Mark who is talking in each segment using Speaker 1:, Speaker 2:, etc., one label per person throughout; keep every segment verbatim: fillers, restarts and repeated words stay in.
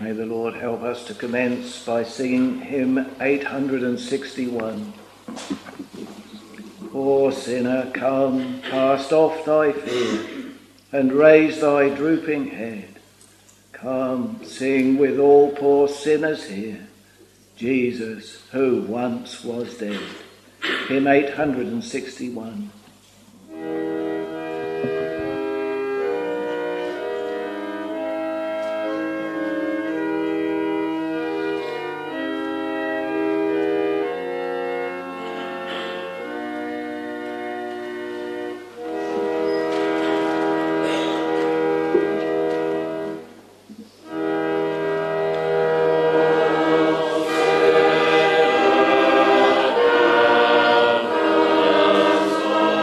Speaker 1: May the Lord help us to commence by singing hymn eight hundred sixty-one. O sinner, come, cast off thy fear, and raise thy drooping head. Come, sing with all poor sinners here, Jesus, who once was dead. Hymn eight hundred sixty-one.
Speaker 2: Oh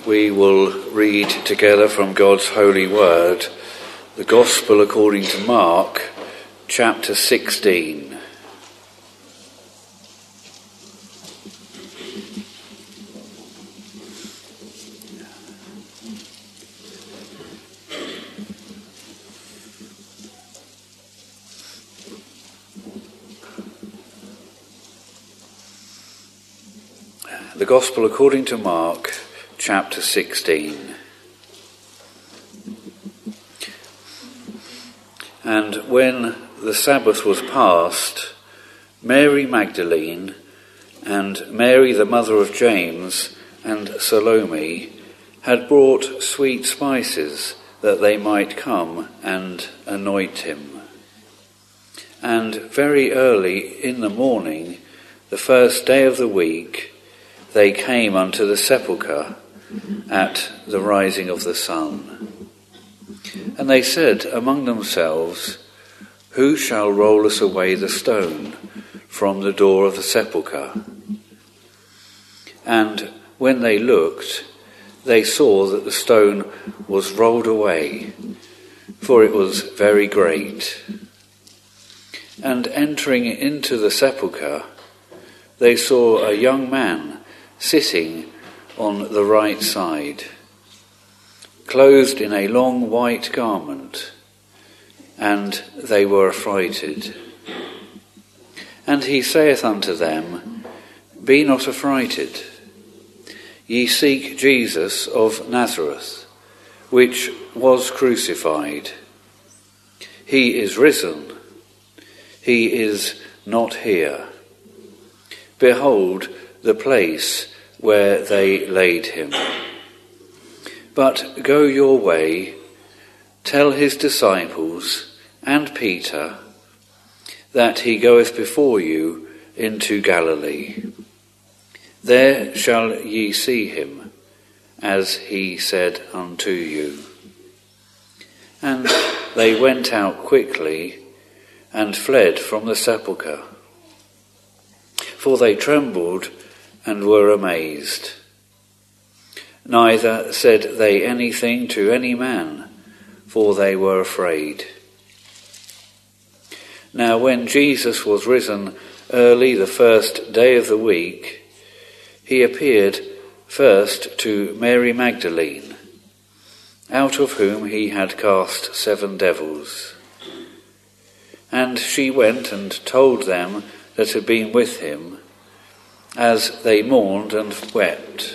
Speaker 2: we will read together from God's holy word, the Gospel according to Mark, chapter sixteen. The Gospel according to Mark, chapter sixteen. And when the Sabbath was past, Mary Magdalene and Mary the mother of James and Salome had brought sweet spices that they might come and anoint him. And very early in the morning, the first day of the week, they came unto the sepulchre at the rising of the sun. And they said among themselves, Who shall roll us away the stone from the door of the sepulchre? And when they looked, they saw that the stone was rolled away, for it was very great. And entering into the sepulchre, they saw a young man sitting on the right side, clothed in a long white garment, and they were affrighted. And he saith unto them, Be not affrighted. Ye seek Jesus of Nazareth, which was crucified. He is risen. He is not here. Behold the place where they laid him. But go your way, tell his disciples and Peter that he goeth before you into Galilee. There shall ye see him, as he said unto you. And they went out quickly and fled from the sepulchre, for they trembled and were amazed. Neither said they anything to any man, for they were afraid. Now when Jesus was risen early the first day of the week, he appeared first to Mary Magdalene, out of whom he had cast seven devils. And she went and told them that had been with him, as they mourned and wept.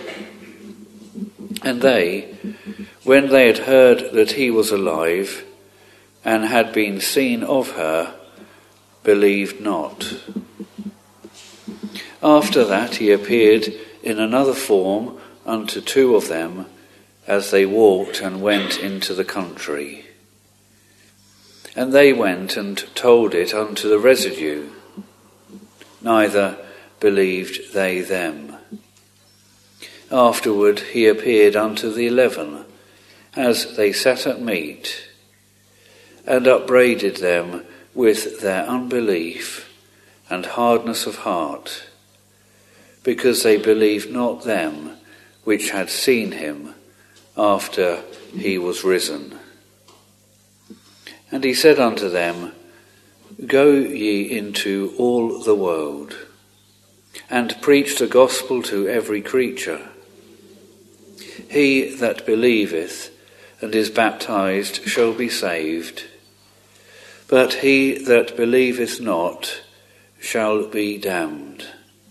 Speaker 2: And they, when they had heard that he was alive, and had been seen of her, believed not. After that he appeared in another form unto two of them, as they walked and went into the country. And they went and told it unto the residue. Neither believed they them. Afterward he appeared unto the eleven, as they sat at meat, and upbraided them with their unbelief and hardness of heart, because they believed not them which had seen him after he was risen. And he said unto them, Go ye into all the world, and preach the gospel to every creature. He that believeth and is baptized shall be saved, but he that believeth not shall be damned.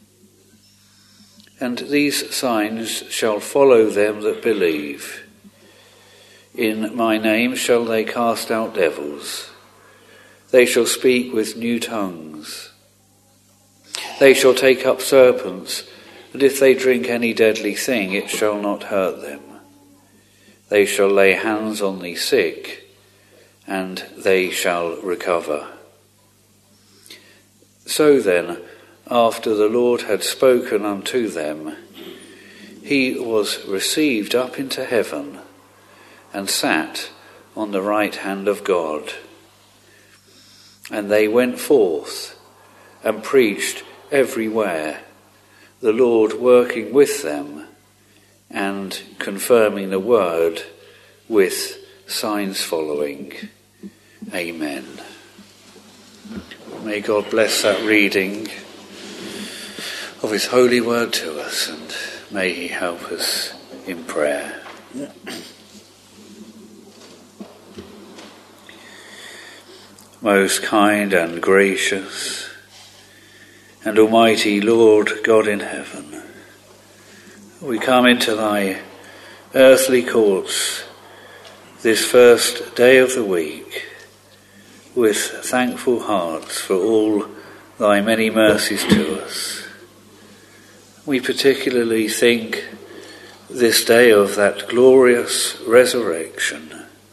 Speaker 2: And these signs shall follow them that believe. In my name shall they cast out devils. They shall speak with new tongues. They shall take up serpents, and if they drink any deadly thing, it shall not hurt them. They shall lay hands on the sick, and they shall recover. So then, after the Lord had spoken unto them, he was received up into heaven, and sat on the right hand of God. And they went forth and preached everywhere, the Lord working with them and confirming the word with signs following. Amen. May God bless that reading of his holy word to us, and may he help us in prayer. Most kind and gracious and almighty Lord God in heaven, we come into thy earthly courts this first day of the week with thankful hearts for all thy many mercies to us. We particularly think this day of that glorious resurrection,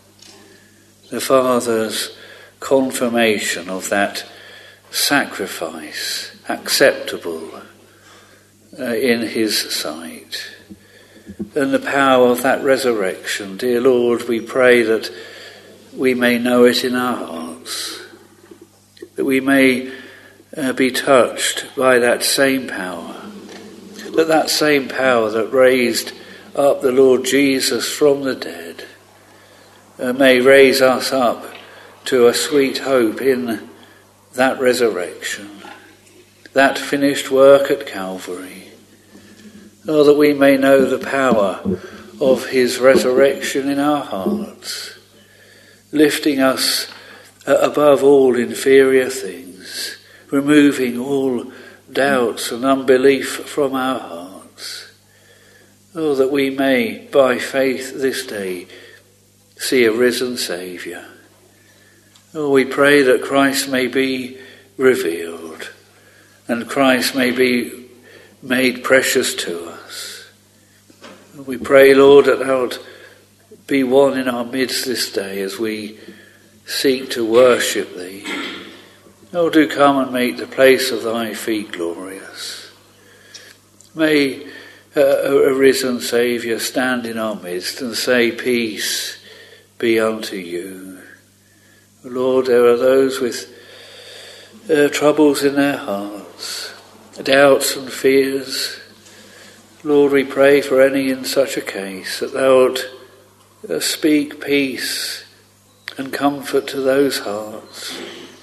Speaker 2: the Father's confirmation of that sacrifice acceptable uh, in his sight, and the power of that resurrection. Dear Lord, we pray that we may know it in our hearts, that we may uh, be touched by that same power, that that same power that raised up the Lord Jesus from the dead uh, may raise us up to a sweet hope in that resurrection, that finished work at Calvary. Oh, that we may know the power of his resurrection in our hearts, lifting us above all inferior things, removing all doubts and unbelief from our hearts. Oh, that we may, by faith this day, see a risen Saviour. Oh, we pray that Christ may be revealed, and Christ may be made precious to us. We pray, Lord, that thou wilt be one in our midst this day as we seek to worship thee. Oh, do come and make the place of thy feet glorious. May uh, a risen Saviour stand in our midst and say, peace be unto you. Lord, there are those with uh, troubles in their hearts, doubts and fears. Lord, we pray for any in such a case, that thou wilt uh, speak peace and comfort to those hearts.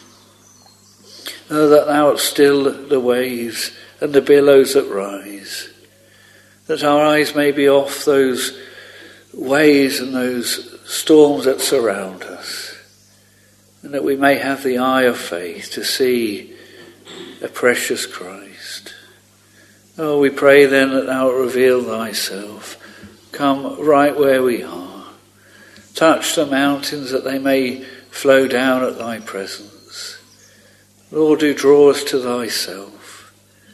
Speaker 2: Oh, that thou wilt still the waves and the billows that rise, that our eyes may be off those waves and those storms that surround us, and that we may have the eye of faith to see a precious Christ. Oh, we pray then that thou wilt reveal thyself. Come right where we are. Touch the mountains that they may flow down at thy presence. Lord, do draw us to thyself.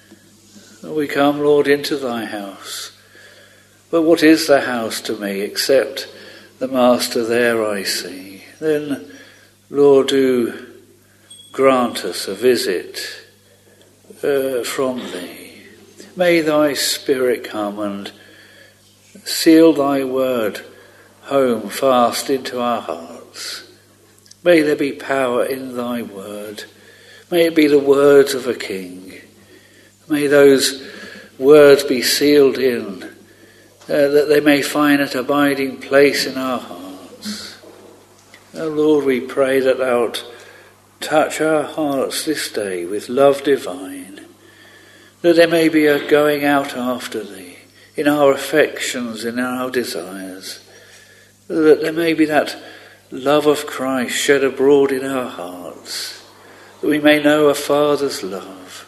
Speaker 2: We come, Lord, into thy house. But what is the house to me except the Master there I see? Then, Lord, do grant us a visit uh, from thee. May thy Spirit come and seal thy word home fast into our hearts. May there be power in thy word. May it be the words of a king. May those words be sealed in, uh, that they may find an abiding place in our hearts. Oh Lord, we pray that thou wilt touch our hearts this day with love divine, that there may be a going out after thee in our affections, in our desires, that there may be that love of Christ shed abroad in our hearts, that we may know a Father's love.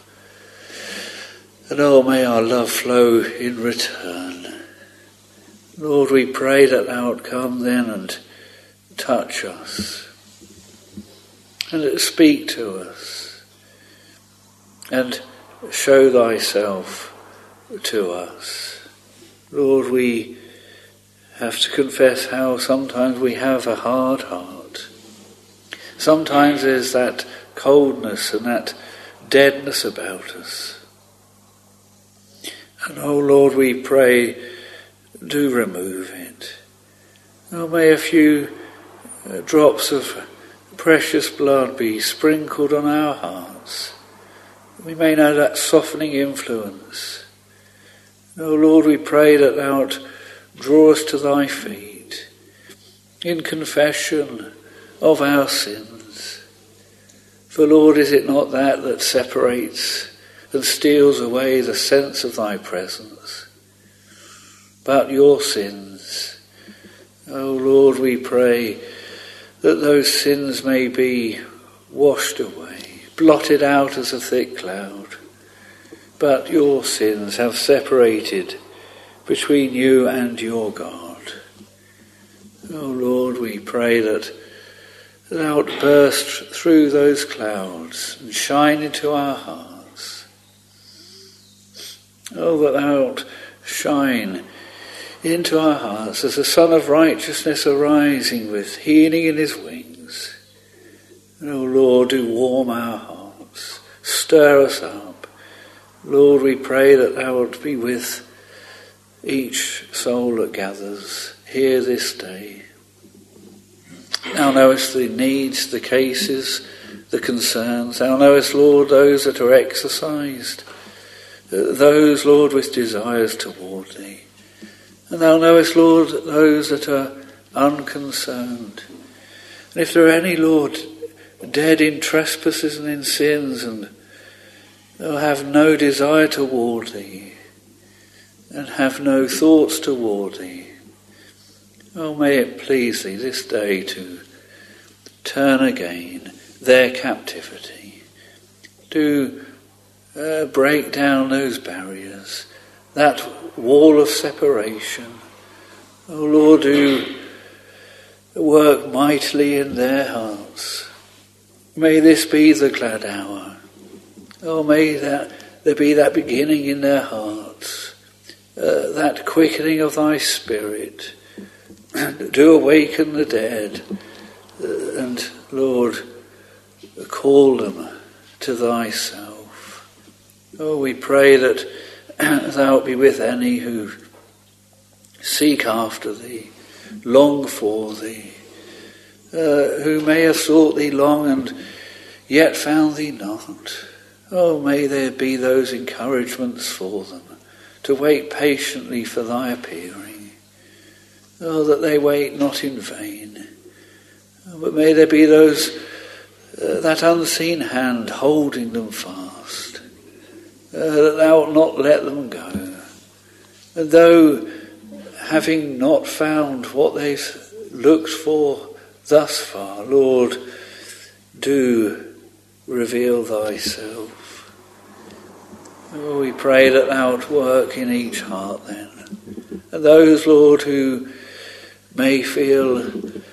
Speaker 2: And oh, may our love flow in return. Lord, we pray that thou wilt come then and touch us, and speak to us, and show thyself to us. Lord, we have to confess how sometimes we have a hard heart. Sometimes there's that coldness and that deadness about us. And oh Lord, we pray, do remove it. Oh, may a few uh, drops of precious blood be sprinkled on our hearts. We may know that softening influence. Oh Lord, we pray that thou wilt draw us to thy feet in confession of our sins. For Lord, is it not that that separates and steals away the sense of thy presence, but your sins? O Lord, we pray that those sins may be washed away, blotted out as a thick cloud. But your sins have separated between you and your God. O Lord, we pray that thou wilt burst through those clouds and shine into our hearts. Oh, that thou wilt shine into our hearts as the Son of Righteousness arising with healing in his wings. And, O Lord, do warm our hearts, stir us up. Lord, we pray that thou wilt be with each soul that gathers here this day. Thou knowest the needs, the cases, the concerns. Thou knowest, Lord, those that are exercised, those, Lord, with desires toward thee. And thou knowest, Lord, those that are unconcerned. And if there are any, Lord, dead in trespasses and in sins, and they'll have no desire toward thee, and have no thoughts toward thee, oh, may it please thee this day to turn again their captivity, to uh, break down those barriers, that wall of separation. Oh Lord, do work mightily in their hearts. May this be the glad hour. Oh, may that there be that beginning in their hearts, uh, that quickening of thy Spirit. And do awaken the dead, uh, and Lord, call them to thyself. Oh, we pray that thou wilt be with any who seek after thee, long for thee, uh, who may have sought thee long and yet found thee not. Oh, may there be those encouragements for them to wait patiently for thy appearing. Oh, that they wait not in vain. Oh, but may there be those, uh, that unseen hand holding them fast, uh, that thou wilt not let them go. And though, having not found what they've looked for thus far, Lord, do reveal thyself. Oh, we pray that thou wilt work in each heart then. And those, Lord, who may feel,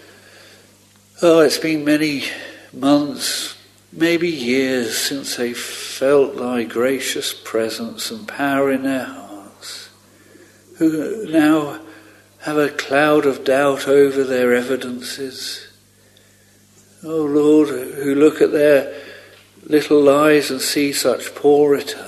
Speaker 2: oh, it's been many months, maybe years since they felt thy gracious presence and power in their hearts, who now have a cloud of doubt over their evidences. Oh, Lord, who look at their little lives and see such poor returns.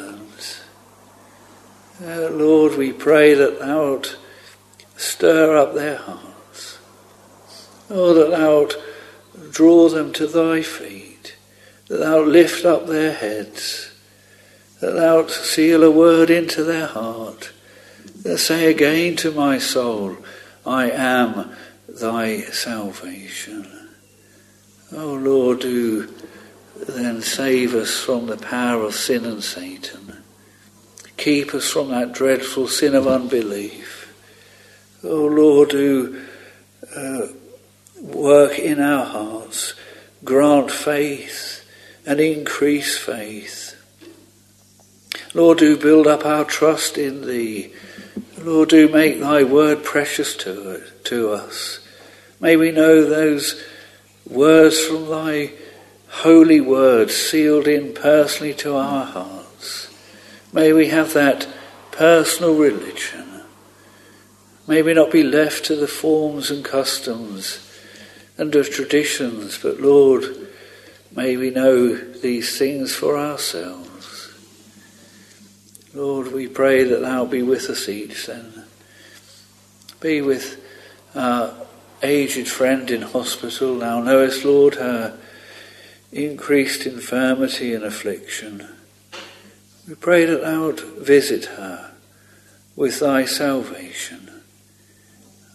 Speaker 2: Uh, Lord, we pray that thou wilt stir up their hearts. Oh, that thou wilt draw them to thy feet, that thou wilt lift up their heads, that thou wilt seal a word into their heart, that say again to my soul, I am thy salvation. Oh, Lord, do then save us from the power of sin and Satan. Keep us from that dreadful sin of unbelief. Oh, Lord, do uh, work in our hearts. Grant faith and increase faith. Lord, do build up our trust in thee. Lord, do make thy word precious to, it, to us. May we know those words from thy holy word sealed in personally to our hearts. May we have that personal religion. May we not be left to the forms and customs and the traditions, but Lord, may we know these things for ourselves. Lord, we pray that thou be with us each then. Be with our aged friend in hospital. Thou knowest, Lord, her increased infirmity and affliction. We pray that thou wilt visit her with thy salvation.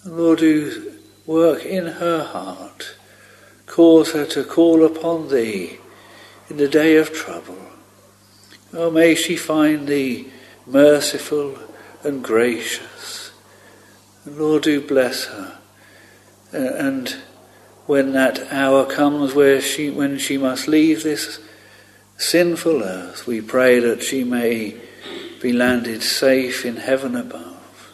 Speaker 2: Lord, do work in her heart. Cause her to call upon thee in the day of trouble. Oh, may she find thee merciful and gracious. Lord, do bless her. And when that hour comes where she, when she must leave this sinful earth, we pray that she may be landed safe in heaven above.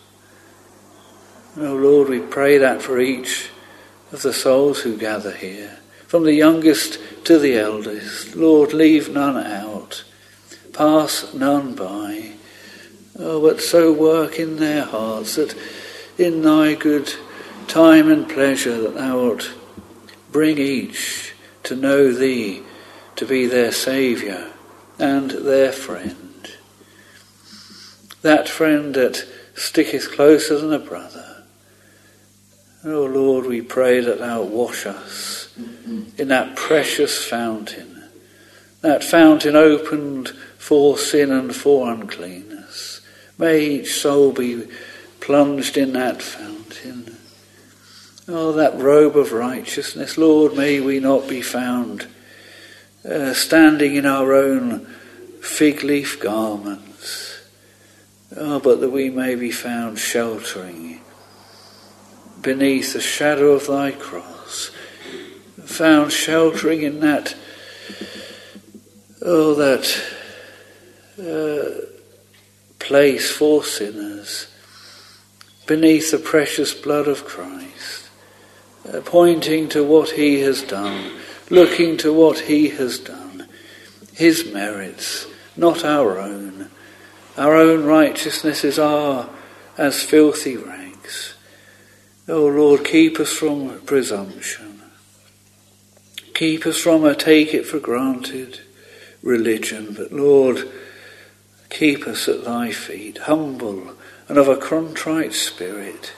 Speaker 2: Oh Lord, we pray that for each of the souls who gather here, from the youngest to the eldest. Lord, leave none out, pass none by. Oh, but so work in their hearts that in thy good time and pleasure that thou wilt bring each to know thee to be their Saviour and their friend. That friend that sticketh closer than a brother. Oh Lord, we pray that thou wash us in that precious fountain, that fountain opened for sin and for uncleanness. May each soul be plunged in that fountain. Oh, that robe of righteousness, Lord, may we not be found uh, standing in our own fig leaf garments, oh, but that we may be found sheltering beneath the shadow of thy cross, found sheltering in that, oh, that uh, place for sinners, beneath the precious blood of Christ, uh, pointing to what he has done, looking to what he has done, his merits, not our own. Our own righteousnesses are as filthy rags. Oh Lord, keep us from presumption. Keep us from a take it for granted religion. But Lord, keep us at thy feet, humble and of a contrite spirit.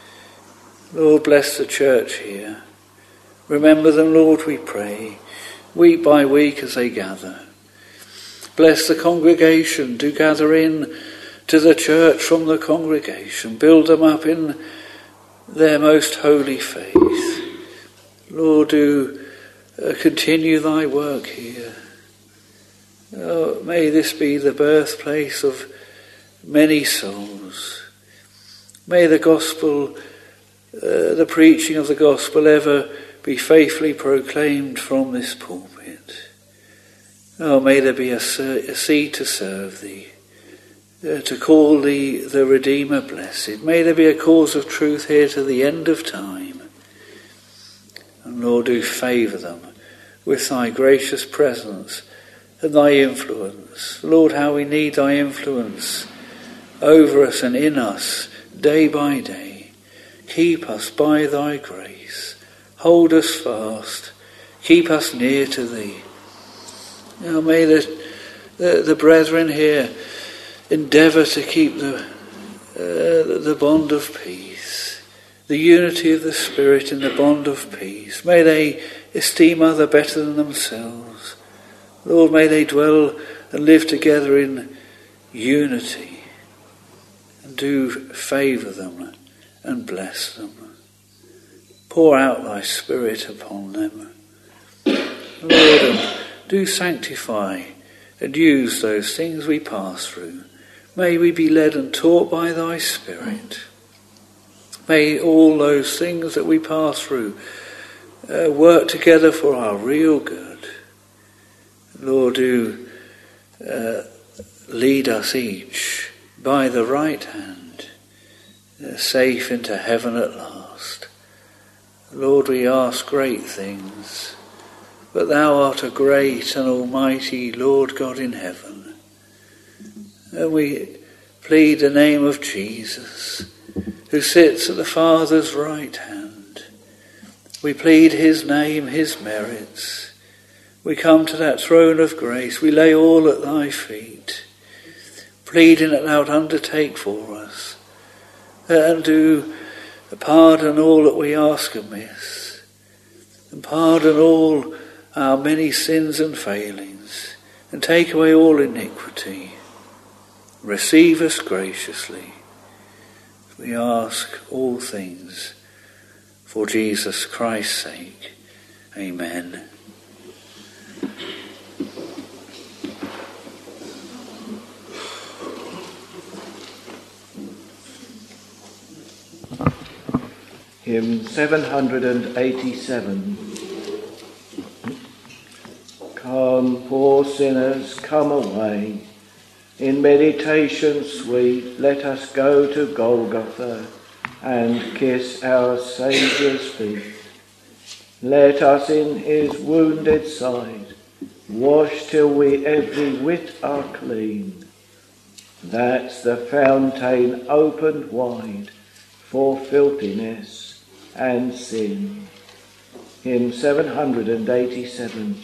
Speaker 2: Lord, bless the church here. Remember them, Lord, we pray, week by week as they gather. Bless the congregation. Do gather in to the church from the congregation. Build them up in their most holy faith. Lord, do uh, continue thy work here. Oh, may this be the birthplace of many souls. May the gospel, uh, the preaching of the gospel ever be faithfully proclaimed from this pulpit. Oh, may there be a, a seed to serve thee, uh, to call thee the Redeemer blessed. May there be a cause of truth here to the end of time. And Lord, do favour them with thy gracious presence and thy influence. Lord, how we need thy influence over us and in us day by day. Keep us by thy grace. Hold us fast. Keep us near to thee. Now may the, the, the brethren here endeavour to keep the, uh, the bond of peace, the unity of the Spirit in the bond of peace. May they esteem other better than themselves. Lord, may they dwell and live together in unity, and do favour them and bless them. Pour out thy Spirit upon them. Lord, and do sanctify and use those things we pass through. May we be led and taught by thy Spirit. May all those things that we pass through uh, work together for our real good. Lord, do uh, lead us each by the right hand, uh, safe into heaven at last. Lord, we ask great things, but thou art a great and almighty Lord God in heaven. And we plead the name of Jesus, who sits at the Father's right hand. We plead his name, his merits. We come to that throne of grace. We lay all at thy feet, pleading that thou undertake for us, and do pardon all that we ask amiss, and pardon all our many sins and failings, and take away all iniquity. Receive us graciously. We ask all things for Jesus Christ's sake. Amen.
Speaker 1: Hymn seven hundred eighty-seven. Come, poor sinners, come away. In meditation sweet, let us go to Golgotha and kiss our Saviour's feet. Let us in his wounded side wash till we every whit are clean. That's the fountain opened wide for filthiness and sin. Hymn seven hundred eighty-seven.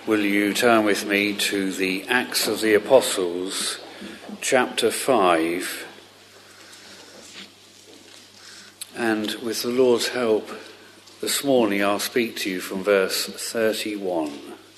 Speaker 2: will you turn with me to the Acts of the Apostles, chapter five, and with the Lord's help this morning I'll speak to you from verse thirty-one.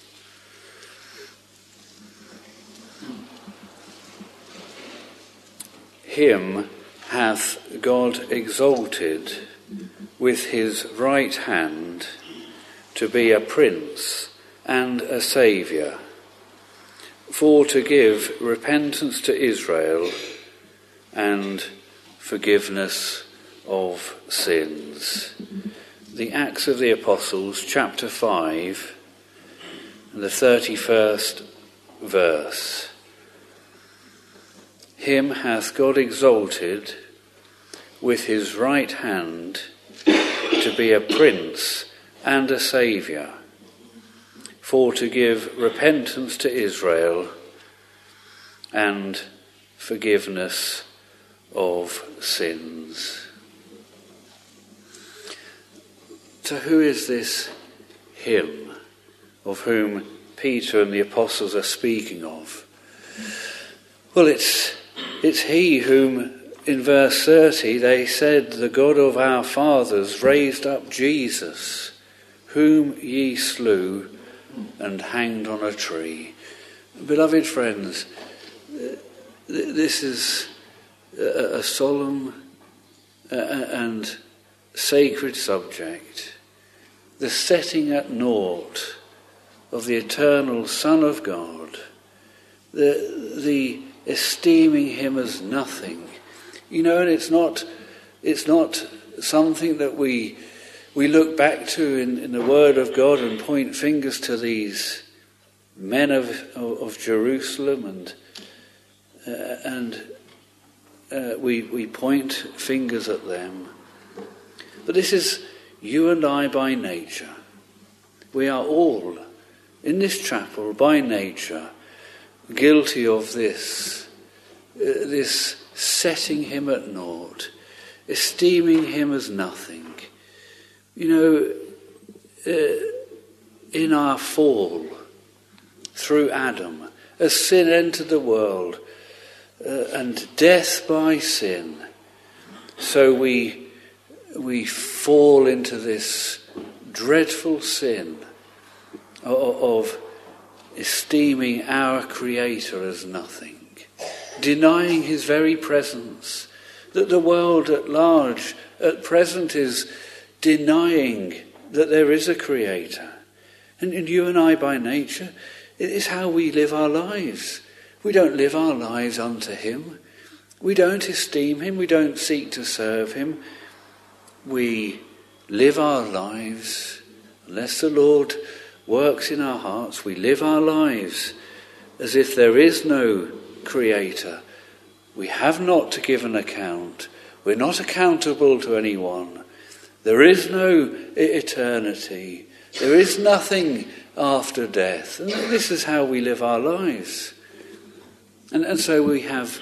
Speaker 2: Him hath God exalted with his right hand to be a prince and a saviour, for to give repentance to Israel and forgiveness of sins. The Acts of the Apostles, chapter five, the thirty-first verse. Him hath God exalted with his right hand to be a prince and a saviour, for to give repentance to Israel and forgiveness of sins. So who is this him of whom Peter and the apostles are speaking of? Well, it's it's he whom in verse thirty they said, the God of our fathers raised up Jesus, whom ye slew and hanged on a tree. Beloved friends, this is a solemn and sacred subject. The setting at naught of the eternal Son of God, the the esteeming him as nothing. You know, and it's not it's not something that we we look back to in, in the Word of God and point fingers to these men of of, of Jerusalem and uh, and uh, we we point fingers at them. But this is you and I by nature. We are all in this chapel by nature guilty of this, uh, this setting him at naught, esteeming him as nothing. You know, uh, in our fall through Adam, as sin entered the world uh, and death by sin, so we we fall into this dreadful sin of, of esteeming our Creator as nothing, denying his very presence, that the world at large at present is denying that there is a Creator. And, and you and I by nature, it is how we live our lives. We don't live our lives unto him. We don't esteem him. We don't seek to serve him. We live our lives, unless the Lord works in our hearts, we live our lives as if there is no Creator. We have not to give an account. We're not accountable to anyone. There is no eternity. There is nothing after death. And this is how we live our lives. And, and so we have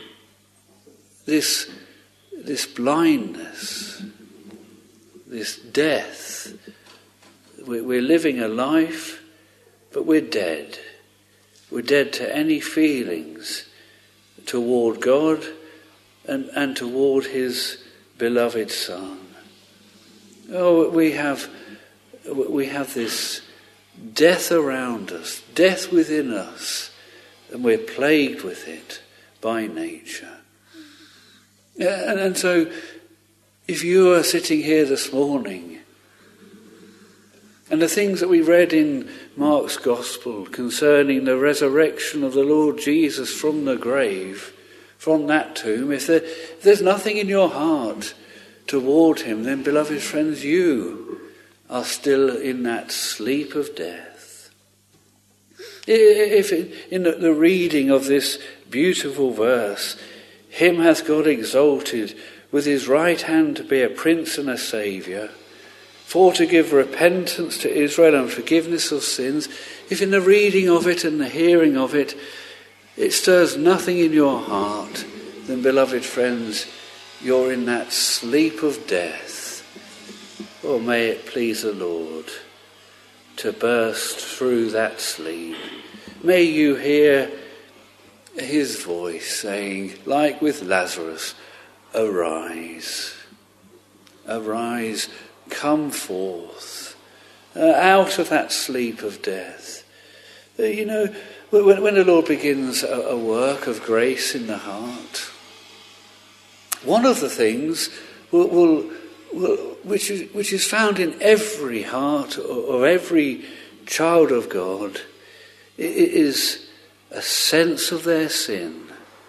Speaker 2: this, this blindness, this death. We're living a life, but we're dead. We're dead to any feelings toward God and, and toward his beloved Son. Oh, we have we have this death around us, death within us, and we're plagued with it by nature. And, and so, if you are sitting here this morning, and the things that we read in Mark's Gospel concerning the resurrection of the Lord Jesus from the grave, from that tomb, if, there, if there's nothing in your heart toward him, then, beloved friends, you are still in that sleep of death. If in the reading of this beautiful verse, him hath God exalted with his right hand to be a prince and a saviour, for to give repentance to Israel and forgiveness of sins, if in the reading of it and the hearing of it, it stirs nothing in your heart, then, beloved friends, you're in that sleep of death. Oh, may it please the Lord to burst through that sleep. May you hear his voice saying, like with Lazarus, arise, arise, come forth, uh, out of that sleep of death. Uh, you know, when, when the Lord begins a, a work of grace in the heart, one of the things will, will, will, which, is, which is found in every heart of every child of God is a sense of their sin.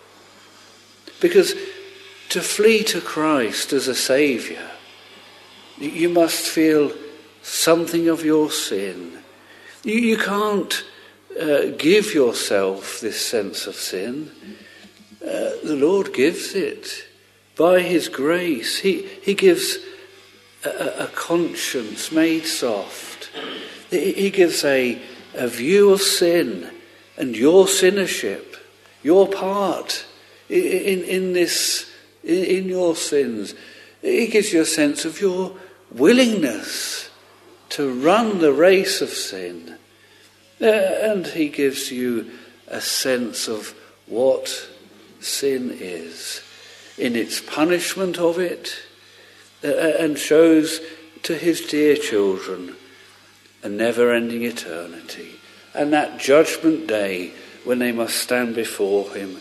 Speaker 2: Because to flee to Christ as a saviour, you must feel something of your sin. You, you can't uh, give yourself this sense of sin. Uh, the Lord gives it. By his grace, he, he gives a, a conscience made soft. He, he gives a, a view of sin and your sinnership, your part in, in this, in, in your sins. He gives you a sense of your willingness to run the race of sin. Uh, and he gives you a sense of what sin is in its punishment of it, uh, and shows to his dear children a never-ending eternity, and that judgment day when they must stand before him.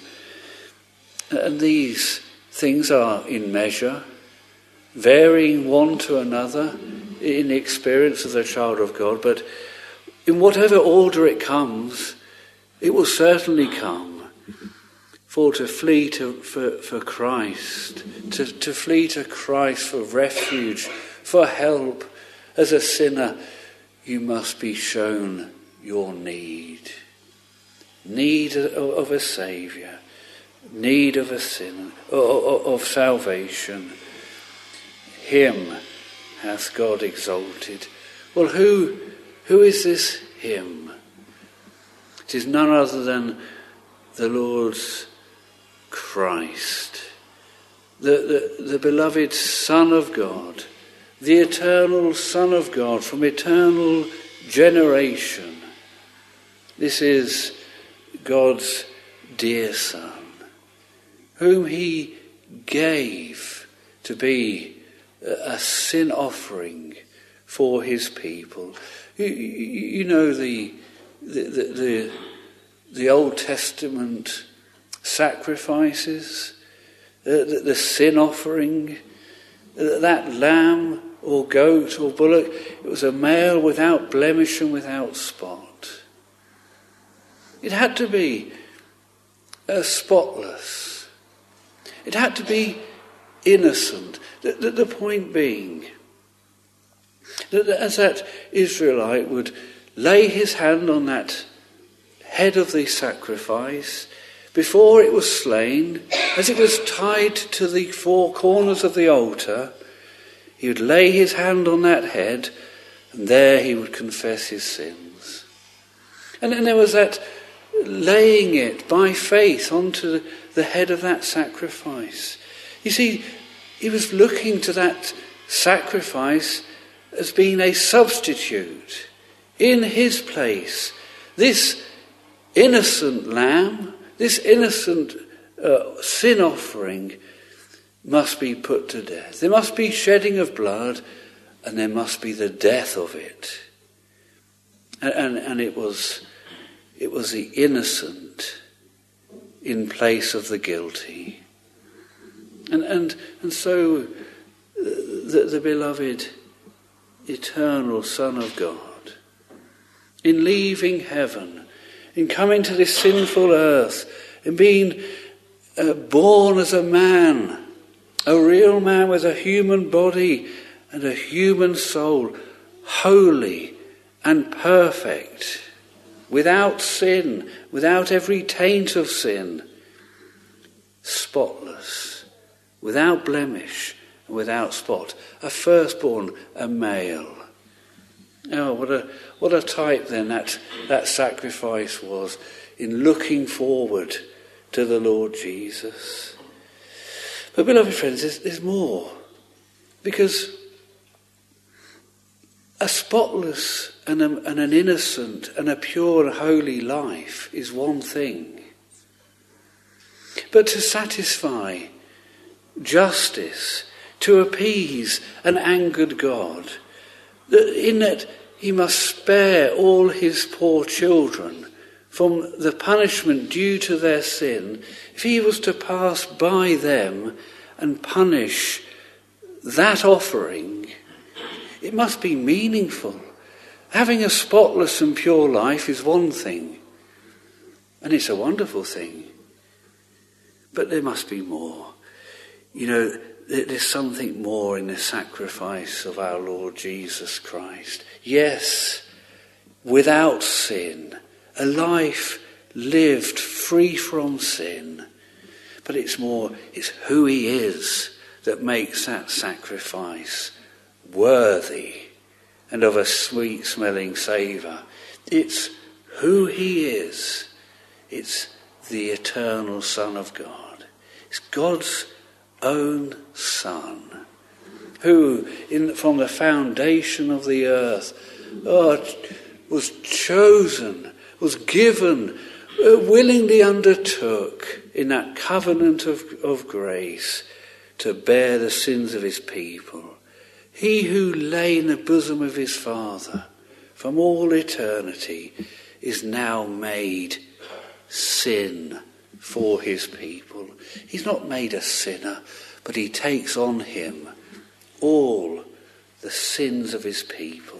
Speaker 2: And these things are in measure, varying one to another in the experience of the child of God, but in whatever order it comes, it will certainly come. For to flee to, for, for Christ, to, to flee to Christ for refuge, for help as a sinner, you must be shown your need. Need of, of a saviour, need of a sinner, of, of salvation. Him hath God exalted. Well, who who is this him? It is none other than the Lord's Christ, the, the, the beloved Son of God, the eternal Son of God from eternal generation. This is God's dear Son, whom he gave to be a sin offering for his people. You, you, you know the the, the the the Old Testament sacrifices, the, the, the sin offering, that lamb or goat or bullock, it was a male without blemish and without spot. It had to be uh, spotless. It had to be innocent. The, the, the point being that as that Israelite would lay his hand on that head of the sacrifice, before it was slain, as it was tied to the four corners of the altar, he would lay his hand on that head, and there he would confess his sins. And then there was that laying it by faith onto the head of that sacrifice. You see, he was looking to that sacrifice as being a substitute in his place. This innocent lamb, this innocent uh, sin offering must be put to death. There must be shedding of blood, and there must be the death of it. And, and, and it was it was the innocent in place of the guilty. And and and so the, the beloved eternal Son of God, in leaving heaven, in coming to this sinful earth, in being uh, born as a man, a real man with a human body and a human soul, holy and perfect, without sin, without every taint of sin, spotless, without blemish, and without spot, a firstborn, a male. Oh, what a what a type then that, that sacrifice was in looking forward to the Lord Jesus. But beloved friends, there's, there's more. Because a spotless and, a, and an innocent and a pure and holy life is one thing. But to satisfy justice, to appease an angered God, in that he must spare all his poor children from the punishment due to their sin, if he was to pass by them and punish that offering, it must be meaningful. Having a spotless and pure life is one thing, and it's a wonderful thing. But there must be more. You know, there's something more in the sacrifice of our Lord Jesus Christ. Yes, without sin, a life lived free from sin. But it's more, it's who he is that makes that sacrifice worthy and of a sweet-smelling savour. It's who he is. It's the eternal Son of God. It's God's own Son, who, in, from the foundation of the earth, oh, was chosen, was given, uh, willingly undertook in that covenant of, of grace to bear the sins of his people. He who lay in the bosom of his Father from all eternity is now made sin for his people. He's not made a sinner, but he takes on him all the sins of his people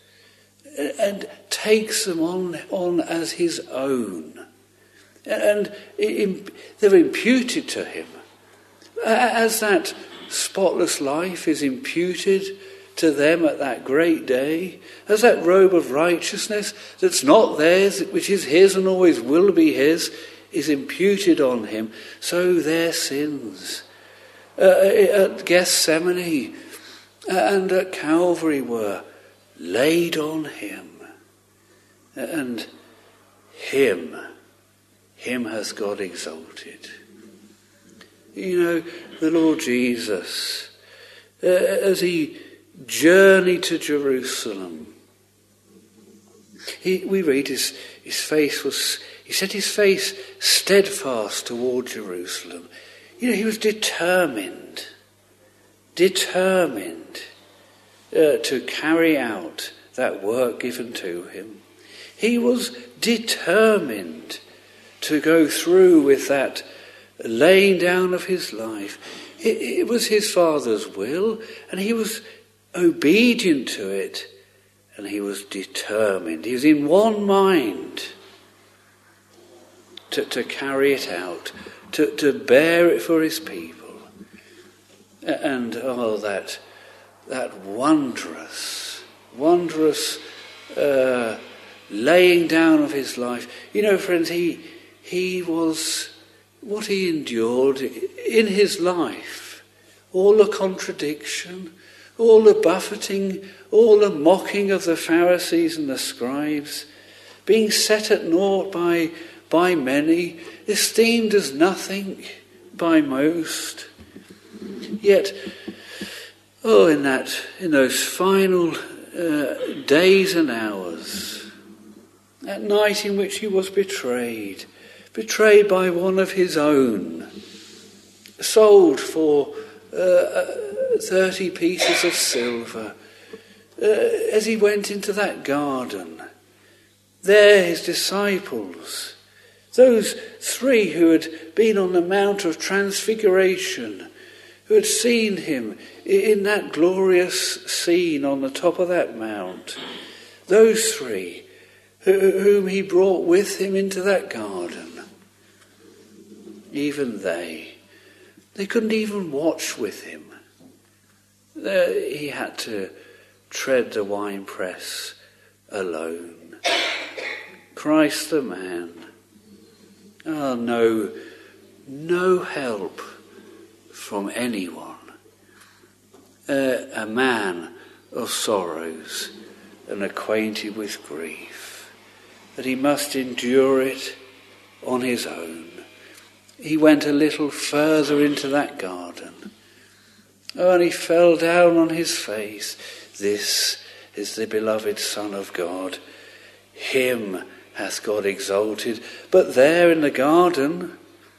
Speaker 2: and takes them on, on as his own. And they're imputed to him. As that spotless life is imputed to them at that great day, as that robe of righteousness that's not theirs, which is his and always will be his, is imputed on him, so their sins uh, at Gethsemane and at Calvary were laid on him. And him, him has God exalted. You know, the Lord Jesus, uh, as he journeyed to Jerusalem, he, we read his, his face was, he set his face steadfast toward Jerusalem. You know, he was determined, determined uh, to carry out that work given to him. He was determined to go through with that laying down of his life. It, it was his Father's will, and he was obedient to it, and he was determined. He was in one mind to, to carry it out, to, to bear it for his people. And oh, that that wondrous, wondrous uh, laying down of his life. You know, friends, he he was, what he endured in his life, all the contradiction, all the buffeting, all the mocking of the Pharisees and the scribes, being set at naught by, by many, esteemed as nothing by most. Yet, oh, in that, in those final uh, days and hours, that night in which he was betrayed, betrayed by one of his own, sold for uh, thirty pieces of silver, uh, as he went into that garden, there his disciples, those three who had been on the Mount of Transfiguration, who had seen him in that glorious scene on the top of that mount, those three whom he brought with him into that garden, even they, they couldn't even watch with him. There, he had to tread the winepress alone. Christ the man. Oh, no, no help from anyone. Uh, a man of sorrows and acquainted with grief, that he must endure it on his own. He went a little further into that garden. Oh, and he fell down on his face. This is the beloved Son of God. Him hath God exalted. But there in the garden,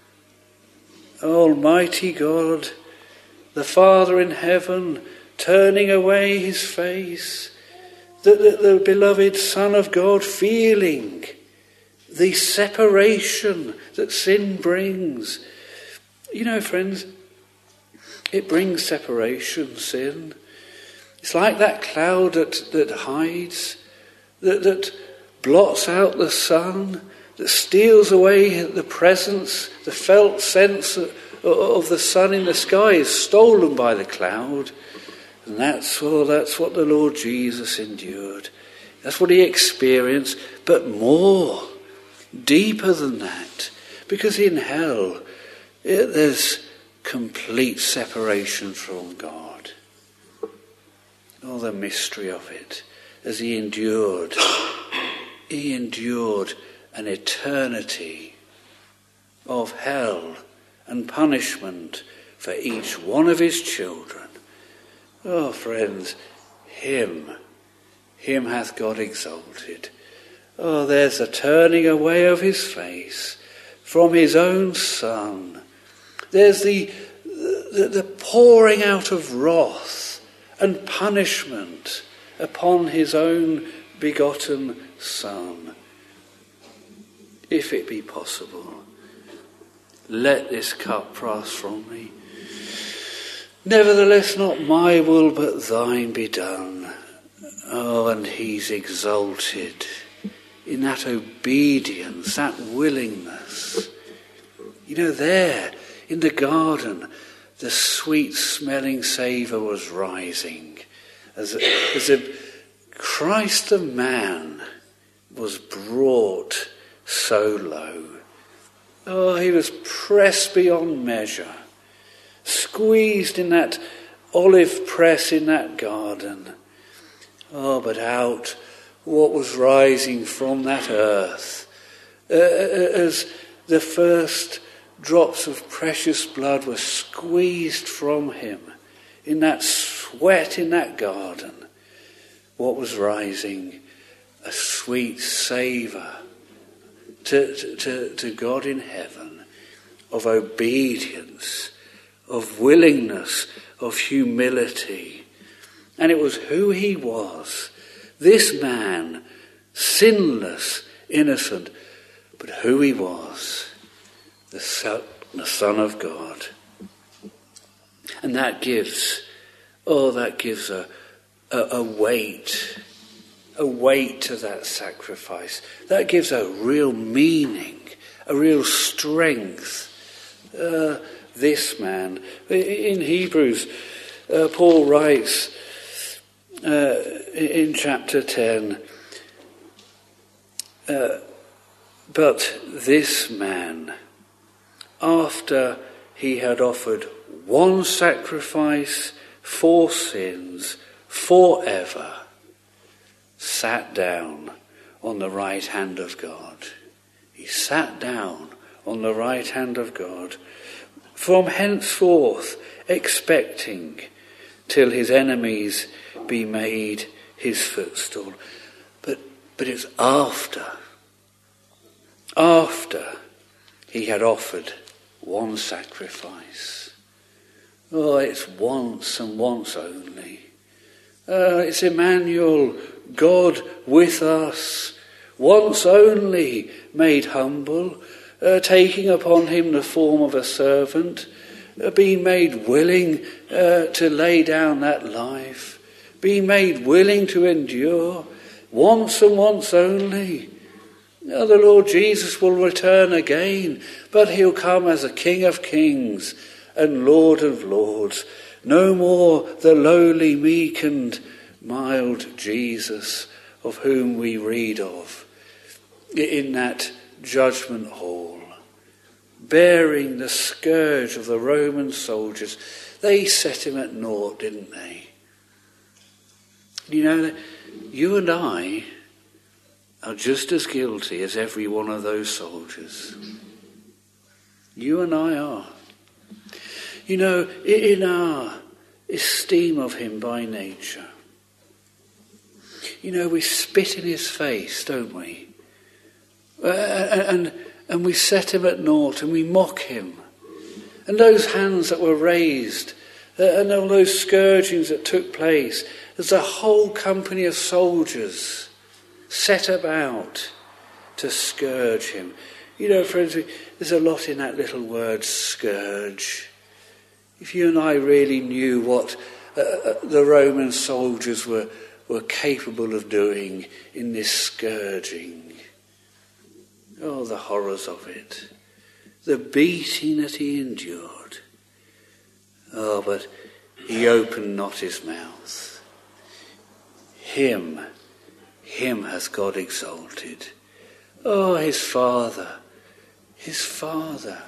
Speaker 2: Almighty God, the Father in heaven, turning away his face, the, the, the beloved Son of God feeling the separation that sin brings. You know, friends, it brings separation, sin. It's like that cloud that, that hides, that, that blots out the sun, that steals away the presence, the felt sense of, of the sun in the sky is stolen by the cloud. And that's, well, that's what the Lord Jesus endured. That's what he experienced, but more, deeper than that. Because in hell, it, there's complete separation from God. Oh, the mystery of it. As he endured, he endured an eternity of hell and punishment for each one of his children. Oh, friends, him, him hath God exalted. Oh, there's a turning away of his face from his own Son. There's the, the, the pouring out of wrath and punishment upon his own begotten Son. If it be possible, let this cup pass from me. Nevertheless, not my will, but thine be done. Oh, and he's exalted in that obedience, that willingness. You know, there in the garden, the sweet-smelling savour was rising as, as a Christ the man was brought so low. Oh, he was pressed beyond measure, squeezed in that olive press in that garden. Oh, but out what was rising from that earth uh, as the first drops of precious blood were squeezed from him in that sweat in that garden. What was rising? A sweet savour to, to, to God in heaven of obedience, of willingness, of humility. And it was who he was, this man, sinless, innocent, but who he was, the Son, the Son of God. And that gives, oh, that gives a, a, a weight, a weight to that sacrifice. That gives a real meaning, a real strength. Uh, this man, in Hebrews, uh, Paul writes uh, in chapter ten, uh, but this man, after he had offered one sacrifice for sins forever, sat down on the right hand of God. He sat down on the right hand of God, from henceforth expecting till his enemies be made his footstool. But but it's after, after he had offered one sacrifice. Oh, it's once and once only. Uh, it's Emmanuel, God with us, once only made humble, uh, taking upon him the form of a servant, uh, being made willing uh, to lay down that life, being made willing to endure, once and once only. Now the Lord Jesus will return again, but he'll come as a King of kings and Lord of lords. No more the lowly, meek and mild Jesus of whom we read of in that judgment hall, bearing the scourge of the Roman soldiers. They set him at naught, didn't they? You know, you and I are just as guilty as every one of those soldiers. You and I are. You know, in our esteem of him by nature, You know, we spit in his face, don't we? Uh, and, and we set him at naught and we mock him. And those hands that were raised, uh, and all those scourgings that took place, as a whole company of soldiers set about to scourge him. You know, friends, there's a lot in that little word, scourge. If you and I really knew what uh, the Roman soldiers were, were capable of doing in this scourging. Oh, the horrors of it. The beating that he endured. Oh, but he opened not his mouth. Him, him hath God exalted. Oh, his Father, his Father,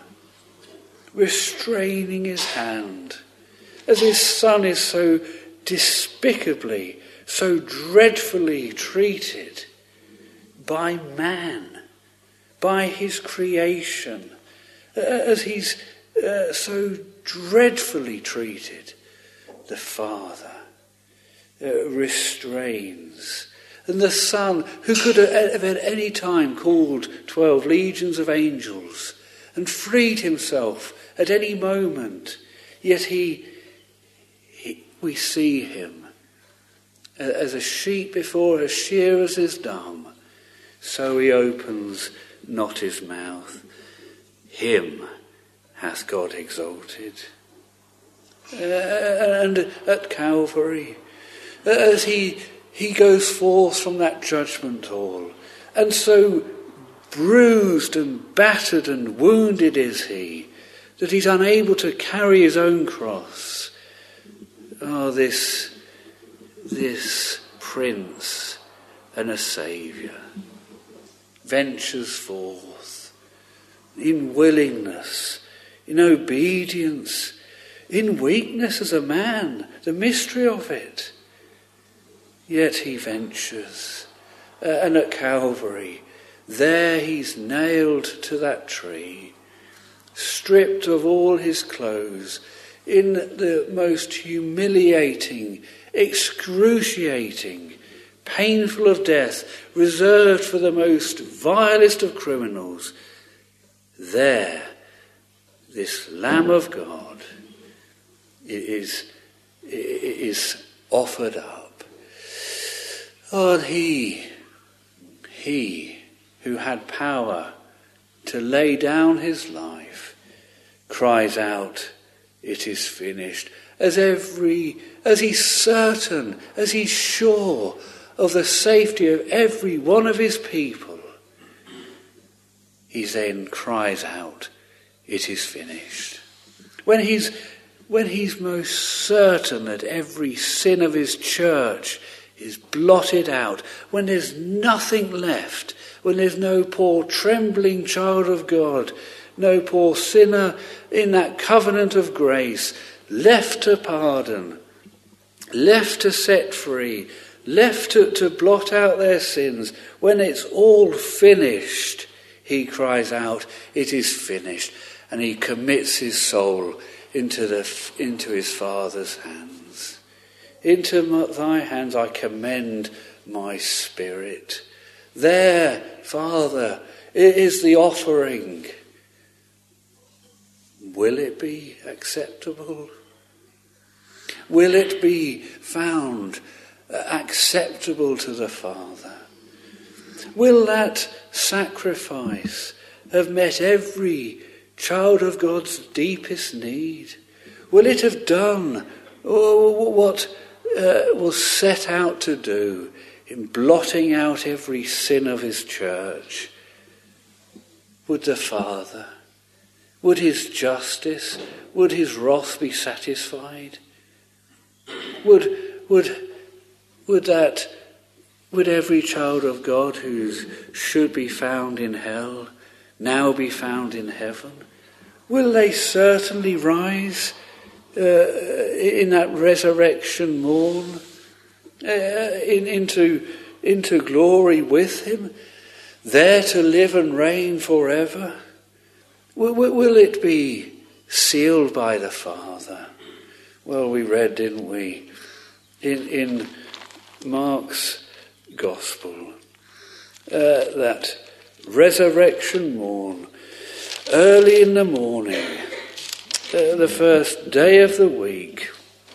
Speaker 2: restraining his hand, as his Son is so despicably, so dreadfully treated by man, by his creation, as he's uh, so dreadfully treated. The Father uh, restrains. And the Son, who could have at any time called twelve legions of angels and freed himself at any moment, yet he, he we see him as a sheep before her shearers is dumb, so he opens not his mouth. Him hath God exalted. Uh, and at Calvary, as he he goes forth from that judgment hall, and so bruised and battered and wounded is he, that he's unable to carry his own cross. Oh, this, this Prince and a Saviour ventures forth in willingness, in obedience, in weakness as a man, the mystery of it. Yet he ventures, uh, and at Calvary, there he's nailed to that tree, stripped of all his clothes, in the most humiliating, excruciating, painful of death, reserved for the most vilest of criminals. There, this Lamb of God is, is offered up. Oh, and he, he who had power to lay down his life, cries out, "It is finished," as every, as he's certain, as he's sure of the safety of every one of his people. He then cries out, "It is finished." When he's, when he's most certain that every sin of his church is blotted out, when there's nothing left, when there's no poor trembling child of God, no poor sinner in that covenant of grace, left to pardon, left to set free, left to, to blot out their sins, when it's all finished, he cries out, "It is finished," and he commits his soul into the into his Father's hands. Into thy hands I commend my spirit. There, Father, is the offering. Will it be acceptable? Will it be found acceptable to the Father? Will that sacrifice have met every child of God's deepest need? Will it have done what uh, was set out to do in blotting out every sin of his church? Would the Father, would his justice, would his wrath be satisfied? Would would would that would every child of God who should be found in hell now be found in heaven? Will they certainly rise uh, in that resurrection morn uh, in, into into glory with him, there to live and reign forever? Will, will, will it be sealed by the Father? Well, we read, didn't we, in in Mark's gospel. Uh, that resurrection morn, early in the morning, uh, the first day of the week,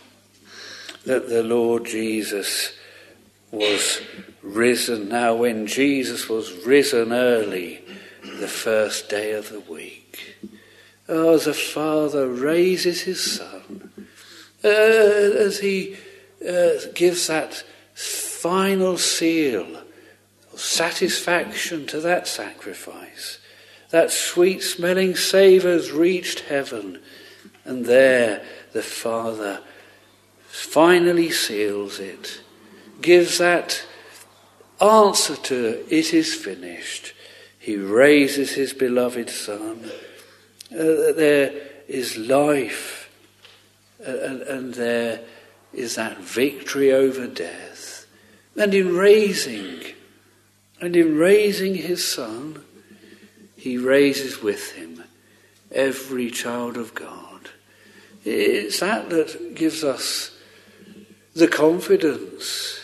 Speaker 2: that the Lord Jesus was risen. Now when Jesus was risen early, the first day of the week, oh, as a father raises his son, uh, as he uh, gives that final seal of satisfaction to that sacrifice, that sweet-smelling savour's reached heaven, and there the Father finally seals it, gives that answer to "it is finished." He raises his beloved Son. Uh, there is life, uh, and, and there is that victory over death. And in raising, and in raising his Son, he raises with him every child of God. It's that that gives us the confidence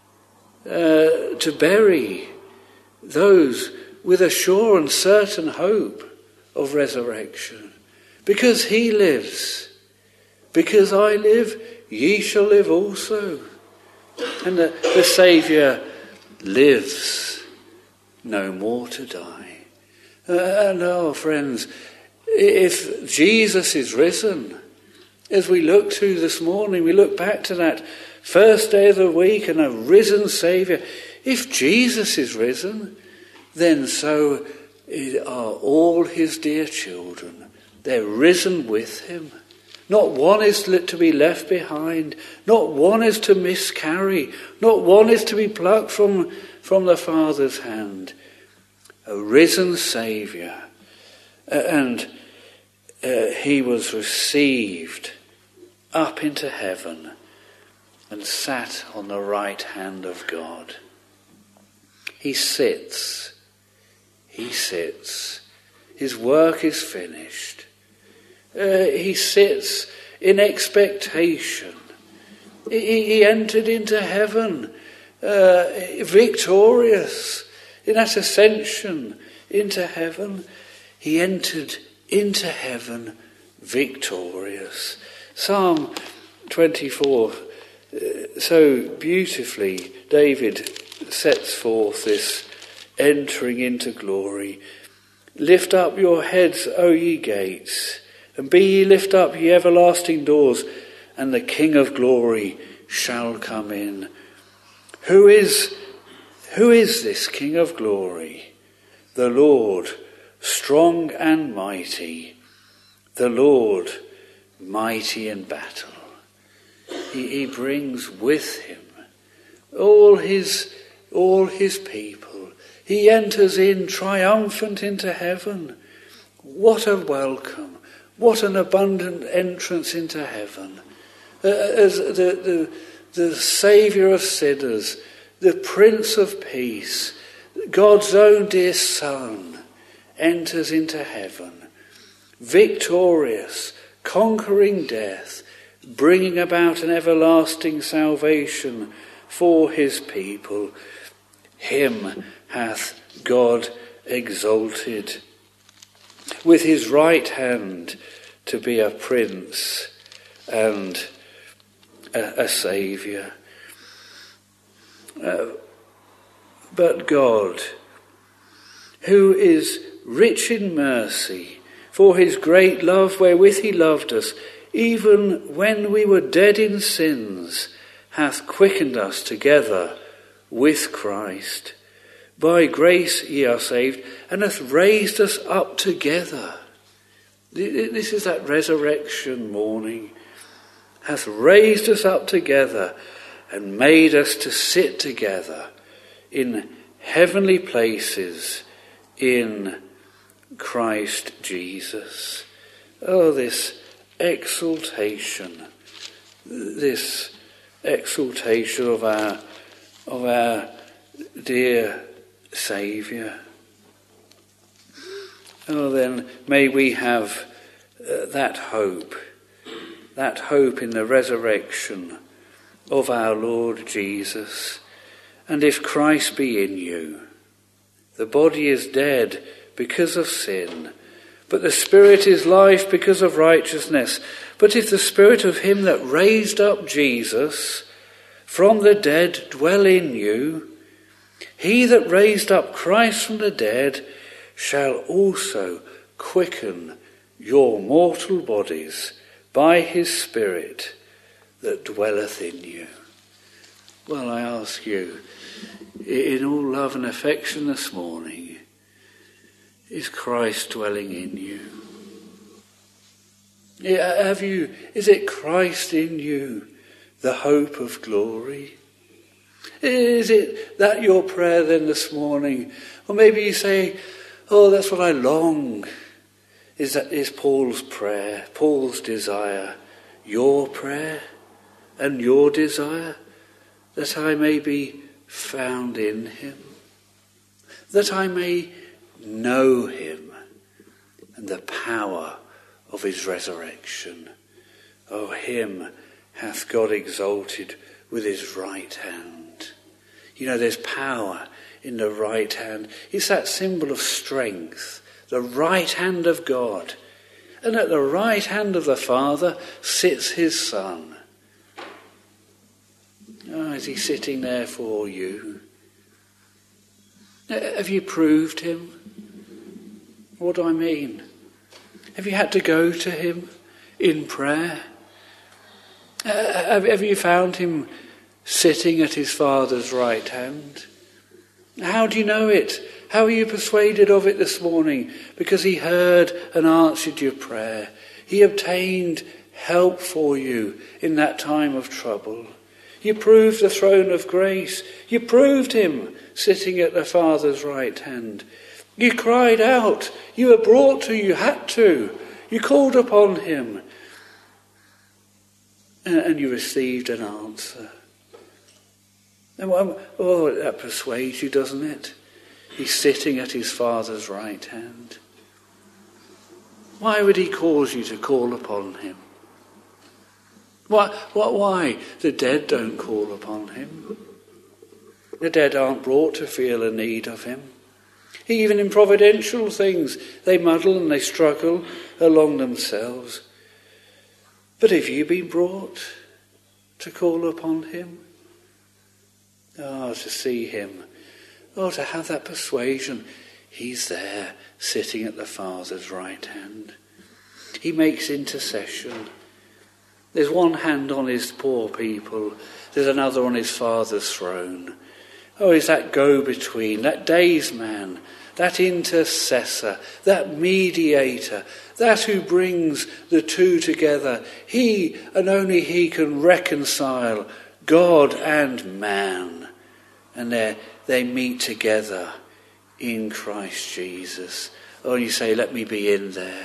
Speaker 2: uh, to bury those with a sure and certain hope of resurrection. Because he lives, because I live, ye shall live also. And the, the Saviour lives no more to die. Uh, and oh, friends, if Jesus is risen, as we look to this morning, we look back to that first day of the week and a risen Saviour. If Jesus is risen, then so are all his dear children. They're risen with him. Not one is to be left behind. Not one is to miscarry. Not one is to be plucked from, from the Father's hand. A risen Saviour. Uh, and uh, he was received up into heaven and sat on the right hand of God. He sits. He sits. His work is finished. Uh, he sits in expectation. He, he entered into heaven uh, victorious in that ascension into heaven. He entered into heaven victorious. Psalm twenty-four, uh, so beautifully David sets forth this entering into glory. Lift up your heads, O ye gates, and be ye lift up, ye everlasting doors, and the King of glory shall come in. Who is, who is this King of glory? The Lord, strong and mighty, the Lord, mighty in battle. He, he brings with him all his, all his people. He enters in triumphant into heaven. What a welcome. What an abundant entrance into heaven. Uh, as the, the, the Saviour of sinners, the Prince of Peace, God's own dear Son, enters into heaven. Victorious, conquering death, bringing about an everlasting salvation for his people. Him hath God exalted with his right hand to be a prince and a, a saviour. Uh, but God, who is rich in mercy, for his great love wherewith he loved us, even when we were dead in sins, hath quickened us together with Christ. By grace ye are saved, and hath raised us up together. This is that resurrection morning. Hath raised us up together and made us to sit together in heavenly places in Christ Jesus. Oh, this exaltation, this exaltation of our of our dear Saviour. Oh, then may we have uh, that hope, that hope in the resurrection of our Lord Jesus, And if Christ be in you, the body is dead because of sin, but the Spirit is life because of righteousness. But if the Spirit of him that raised up Jesus from the dead dwell in you, he that raised up Christ from the dead shall also quicken your mortal bodies by his Spirit that dwelleth in you. Well, I ask you, in all love and affection this morning, is Christ dwelling in you? Have you, is it Christ in you, the hope of glory? Is it that your prayer then this morning? Or maybe you say, oh, that's what I long. Is that is Paul's prayer, Paul's desire, your prayer and your desire, that I may be found in him, that I may know him and the power of his resurrection. Oh, him hath God exalted with his right hand. You know, there's power in the right hand. It's that symbol of strength, the right hand of God. And at the right hand of the Father sits his Son. Oh, is he sitting there for you? Have you proved him? What do I mean? Have you had to go to him in prayer? Uh, have, have you found him sitting at his Father's right hand? How do you know it? How are you persuaded of it this morning? Because he heard and answered your prayer. He obtained help for you in that time of trouble. You proved the throne of grace. You proved him sitting at the Father's right hand. You cried out. You were brought to. You had to. You called upon him. And you received an answer. And oh, that persuades you, doesn't it? He's sitting at his Father's right hand. Why would he cause you to call upon him? Why, why, why? The dead don't call upon him. The dead aren't brought to feel a need of him. Even in providential things, they muddle and they struggle along themselves. But have you been brought to call upon him? Oh, to see him. Oh, to have that persuasion. He's there, sitting at the Father's right hand. He makes intercession. There's one hand on his poor people. There's another on his Father's throne. Oh, he's that go-between, that daysman, that intercessor, that mediator, that who brings the two together. He and only he can reconcile God and man. And they they meet together in Christ Jesus. Oh, you say, let me be in there.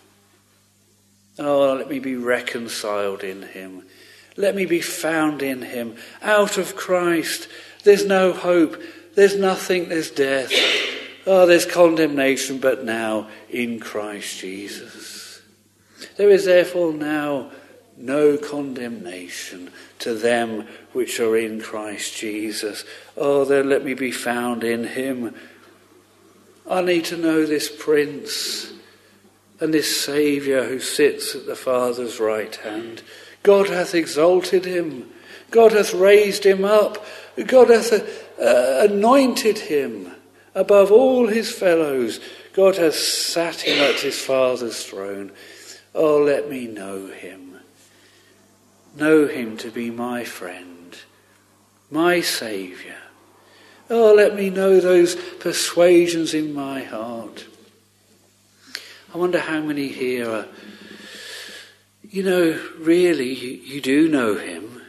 Speaker 2: Oh, let me be reconciled in him. Let me be found in him. Out of Christ, there's no hope. There's nothing. There's death. Oh, there's condemnation, but now in Christ Jesus. There is therefore now no condemnation to them which are in Christ Jesus. Oh, then let me be found in him. I need to know this Prince and this Saviour who sits at the Father's right hand. God hath exalted him. God hath raised him up. God hath uh, anointed him above all his fellows. God hath sat him at his Father's throne. Oh, let me know him. Know him to be my friend, my Saviour. Oh, let me know those persuasions in my heart. I wonder how many here are, you know, really, you, you do know him.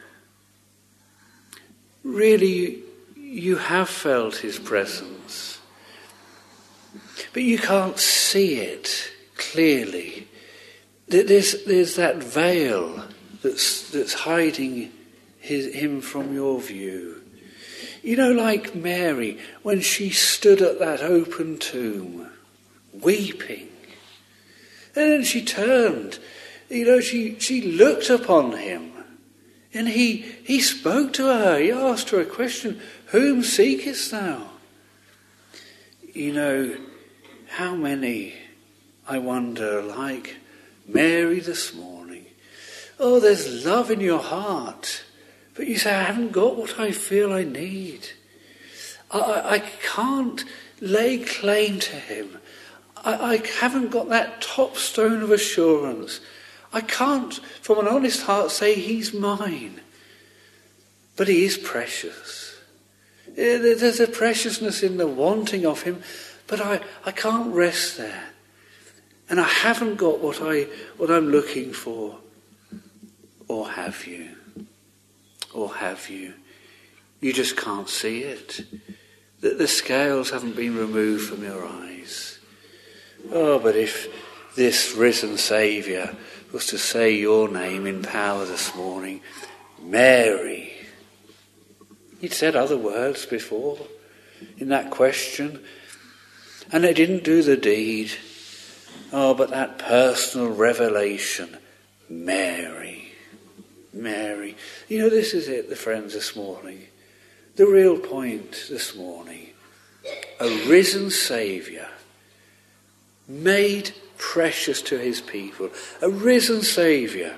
Speaker 2: Really, you have felt his presence. But you can't see it clearly. There's, there's that veil that's, that's hiding his, him from your view. You know, like Mary, when she stood at that open tomb, weeping. And then she turned, you know, she, she looked upon him. And he, he spoke to her. He asked her a question. whom seekest thou? You know, how many, I wonder, like Mary this morning, oh, there's love in your heart, but you say, I haven't got what I feel I need. I, I, I can't lay claim to him. I, I haven't got that top stone of assurance. I can't, from an honest heart, say he's mine. But he is precious. There's a preciousness in the wanting of him, but I, I can't rest there. And I haven't got what, I, what I'm looking for. Or have you? Or have you? You just can't see it. The, the scales haven't been removed from your eyes. Oh, but if this risen Saviour was to say your name in power this morning, Mary. He'd said other words before in that question, and it didn't do the deed. Oh, but that personal revelation, Mary, Mary. You know, this is it, the friends, this morning. The real point this morning. A risen Saviour, made precious to his people. A risen Saviour,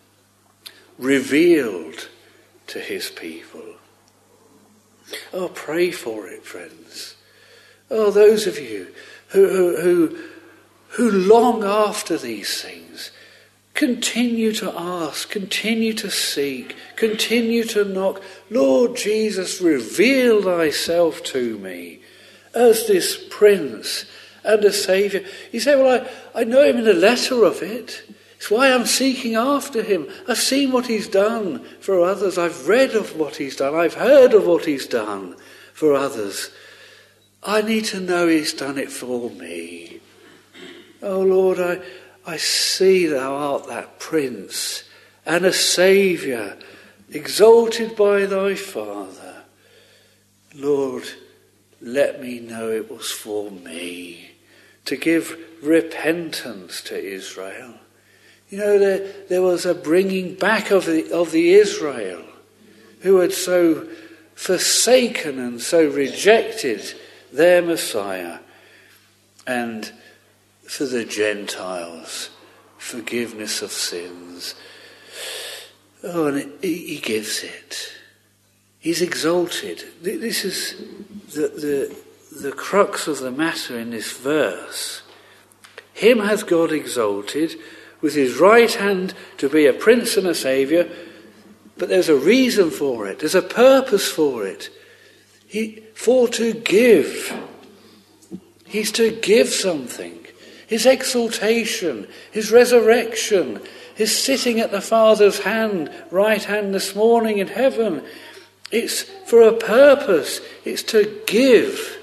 Speaker 2: revealed to his people. Oh, pray for it, friends. Oh, those of you who, who, who, who long after these things, continue to ask, continue to seek, continue to knock. Lord Jesus, reveal thyself to me as this Prince and a Saviour. You say, well, I, I know him in the letter of it. It's why I'm seeking after him. I've seen what he's done for others. I've read of what he's done. I've heard of what he's done for others. I need to know he's done it for me. Oh Lord, I, I see thou art that Prince and a Saviour, exalted by thy Father. Lord, let me know it was for me, to give repentance to Israel. You know, there, there was a bringing back of the, of the Israel who had so forsaken and so rejected their Messiah. And for the Gentiles, forgiveness of sins. Oh, and it, he gives it. He's exalted. This is the, the, the crux of the matter in this verse. Him hath God exalted with his right hand to be a Prince and a Saviour, but there's a reason for it. There's a purpose for it. He, for to give. He's to give something. His exaltation, his resurrection, his sitting at the Father's hand, right hand this morning in heaven. It's for a purpose. It's to give.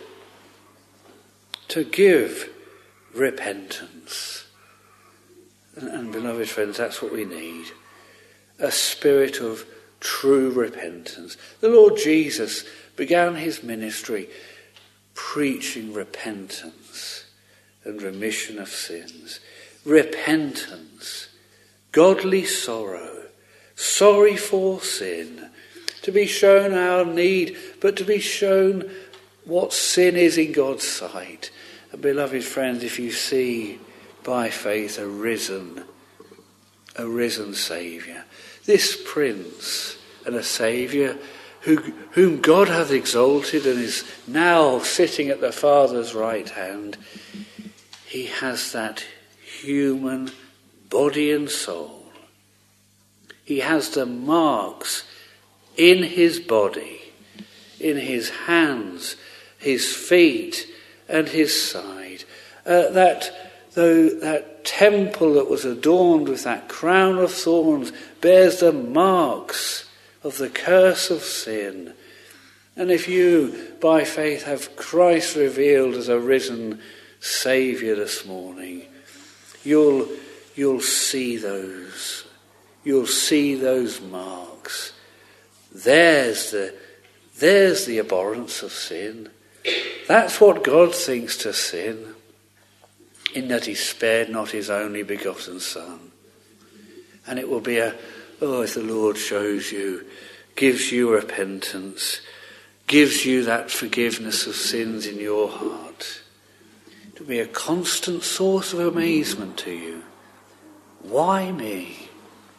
Speaker 2: To give repentance. And, and beloved friends, that's what we need. A spirit of true repentance. The Lord Jesus began his ministry preaching repentance and remission of sins. Repentance, godly sorrow, sorry for sin, to be shown our need, but to be shown what sin is in God's sight. And beloved friends, if you see by faith a risen, a risen Saviour, this Prince and a Saviour who, whom God hath exalted and is now sitting at the Father's right hand, he has that human body and soul. He has the marks in his body, in his hands, his feet, and his side. Uh, that though that temple that was adorned with that crown of thorns bears the marks of the curse of sin. And if you, by faith, have Christ revealed as a risen Saviour this morning, you'll you'll see those. You'll see those marks. There's the there's the abhorrence of sin. That's what God thinks to sin, in that he spared not his only begotten Son. And it will be a, oh, if the Lord shows you, gives you repentance, gives you that forgiveness of sins in your heart. To be a constant source of amazement to you. Why me?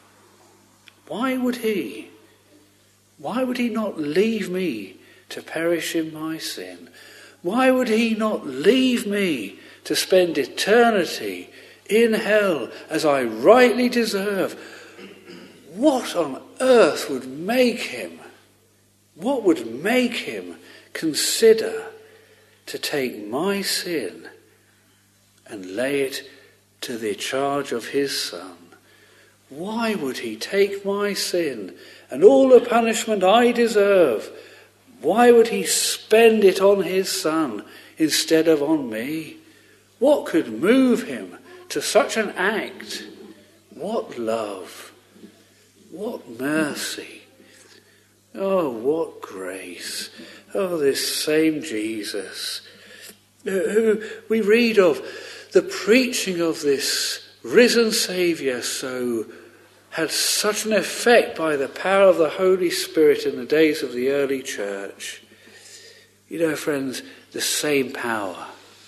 Speaker 2: Why would he? Why would he not leave me to perish in my sin? Why would he not leave me to spend eternity in hell as I rightly deserve? What on earth would make him, what would make him consider to take my sin and lay it to the charge of his Son? Why would he take my sin and all the punishment I deserve? Why would he spend it on his Son instead of on me? What could move him to such an act? What love! What mercy! Oh, what grace! Oh, this same Jesus, who we read of, the preaching of this risen Saviour so had such an effect by the power of the Holy Spirit in the days of the early church. You know, friends, the same power,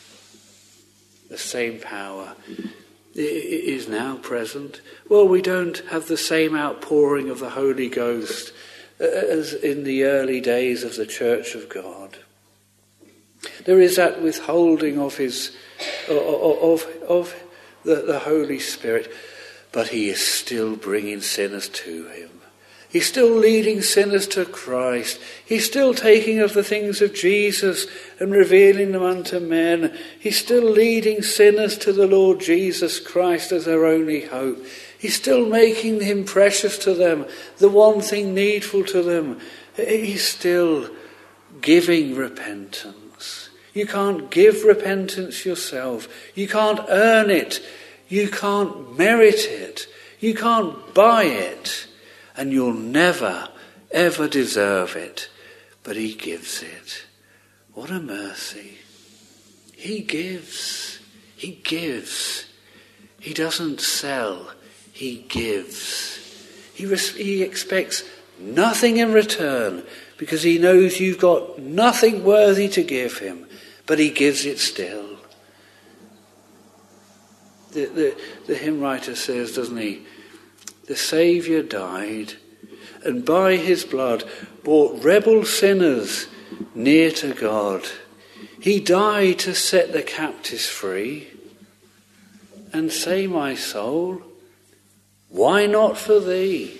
Speaker 2: the same power is now present. Well, we don't have the same outpouring of the Holy Ghost as in the early days of the Church of God. There is that withholding of his of of the, the Holy Spirit, but he is still bringing sinners to him. He's still leading sinners to Christ. He's still taking of the things of Jesus and revealing them unto men. He's still leading sinners to the Lord Jesus Christ as their only hope. He's still making him precious to them, the one thing needful to them. He's still giving repentance. You can't give repentance yourself. You can't earn it. You can't merit it. You can't buy it. And you'll never, ever deserve it. But he gives it. What a mercy. He gives. He gives. He doesn't sell. He gives. He, res- he expects nothing in return because he knows you've got nothing worthy to give him. But he gives it still. The, the, the hymn writer says, doesn't he, the Saviour died and by his blood brought rebel sinners near to God. He died to set the captives free. And say, my soul, why not for thee?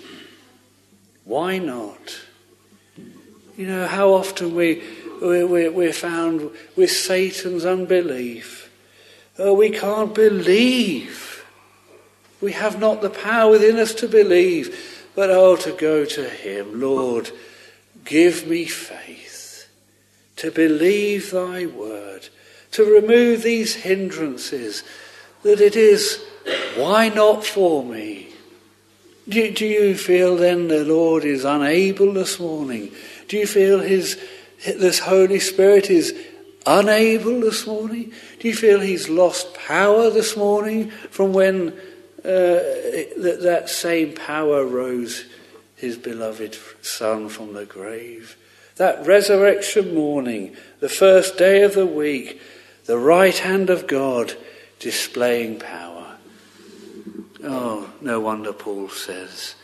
Speaker 2: Why not? You know, how often we, we, we, we're found with Satan's unbelief. Oh, we can't believe. We have not the power within us to believe. But oh, to go to him, Lord, give me faith to believe thy word, to remove these hindrances, that it is, why not for me? Do, do you feel then the Lord is unable this morning? Do you feel his this Holy Spirit is unable this morning? Do you feel he's lost power this morning from when uh, that, that same power rose his beloved Son from the grave? That resurrection morning, the first day of the week, the right hand of God displaying power. Oh, no wonder Paul says,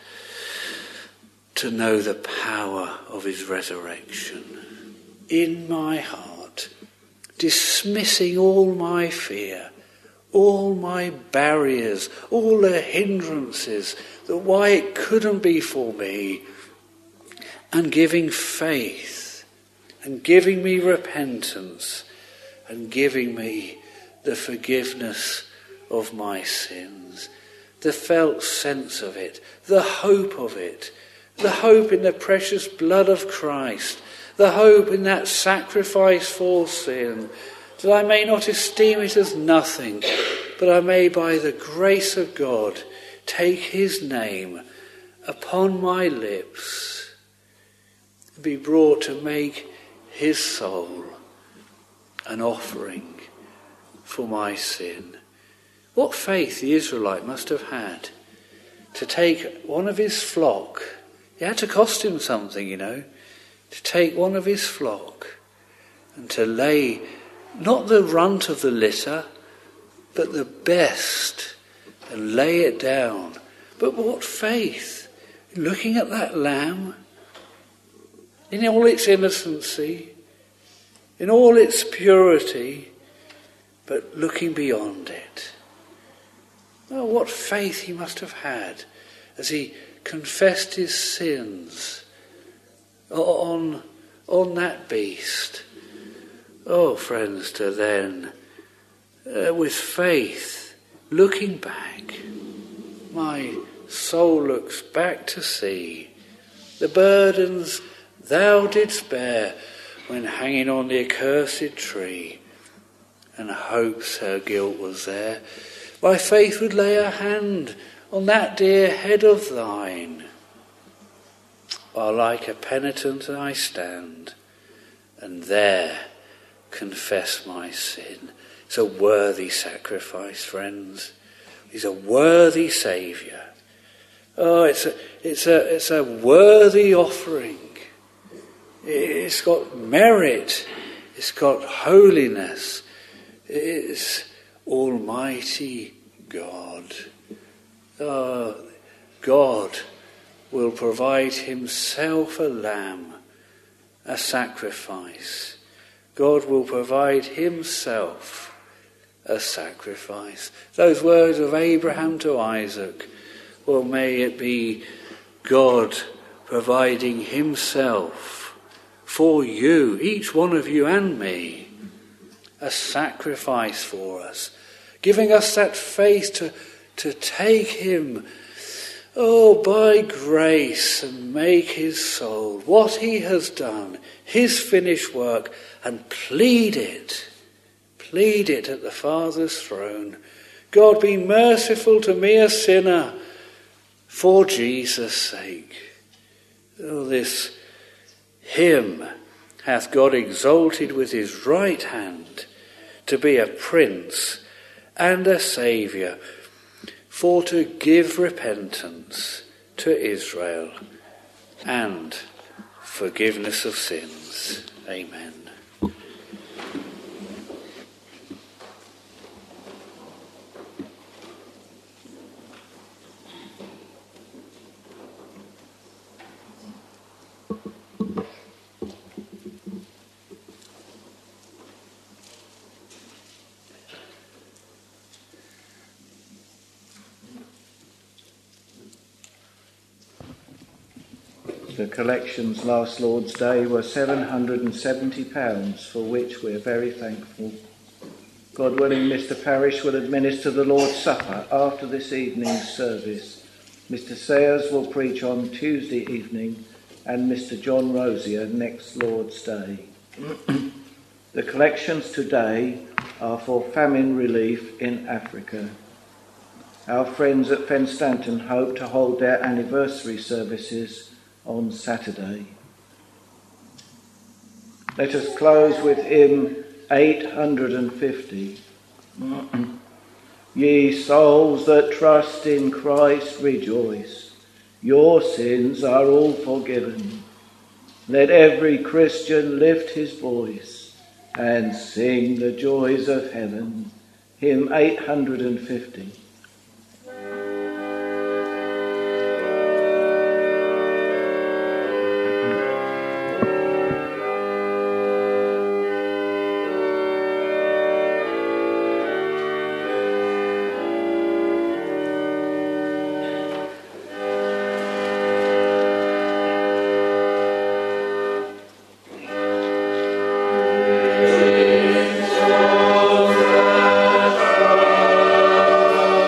Speaker 2: to know the power of his resurrection in my heart, dismissing all my fear, all my barriers, all the hindrances, that why it couldn't be for me, and giving faith, and giving me repentance, and giving me the forgiveness of my sins, the felt sense of it, the hope of it, the hope in the precious blood of Christ, the hope in that sacrifice for sin, that I may not esteem it as nothing, but I may by the grace of God take his name upon my lips, and be brought to make his soul an offering for my sin. What faith the Israelite must have had to take one of his flock. It had to cost him something, you know. to take one of his flock and to lay not the runt of the litter, but the best, and lay it down. But what faith! Looking at that lamb in all its innocency, in all its purity, but looking beyond it. Oh, what faith he must have had as he confessed his sins on, on that beast. Oh, friends, to then, uh, with faith, looking back, my soul looks back to see the burdens thou didst bear when hanging on the accursed tree, and hopes her guilt was there. By faith would lay her hand on that dear head of thine, while like a penitent I stand, and there confess my sin. It's a worthy sacrifice, friends. He's a worthy Saviour. Oh, it's a, it's a, it's a worthy offering. It's got merit. It's got holiness. It's Almighty God. Oh, God will provide himself a lamb, a sacrifice. God will provide himself a sacrifice. Those words of Abraham to Isaac, well, may it be God providing himself for you, each one of you and me, a sacrifice for us, giving us that faith to, to take him, oh, by grace, and make his soul, what he has done, his finished work, and plead it, plead it at the Father's throne. God, be merciful to me, a sinner, for Jesus' sake. Oh, this him hath God exalted with his right hand to be a prince and a saviour, for to give repentance to Israel and forgiveness of sins. Amen.
Speaker 1: The collections last Lord's Day were seven hundred and seventy pounds, for which we're very thankful. God willing, Mister Parish will administer the Lord's Supper after this evening's service. Mister Sayers will preach on Tuesday evening, and Mister John Rosier next Lord's Day. The collections today are for famine relief in Africa. Our friends at Fenstanton hope to hold their anniversary services on Saturday. Let us close with hymn eight hundred fifty. Ye souls that trust in Christ, rejoice. Your sins are all forgiven. Let every Christian lift his voice and sing the joys of heaven. Hymn eight hundred fifty.
Speaker 3: Oh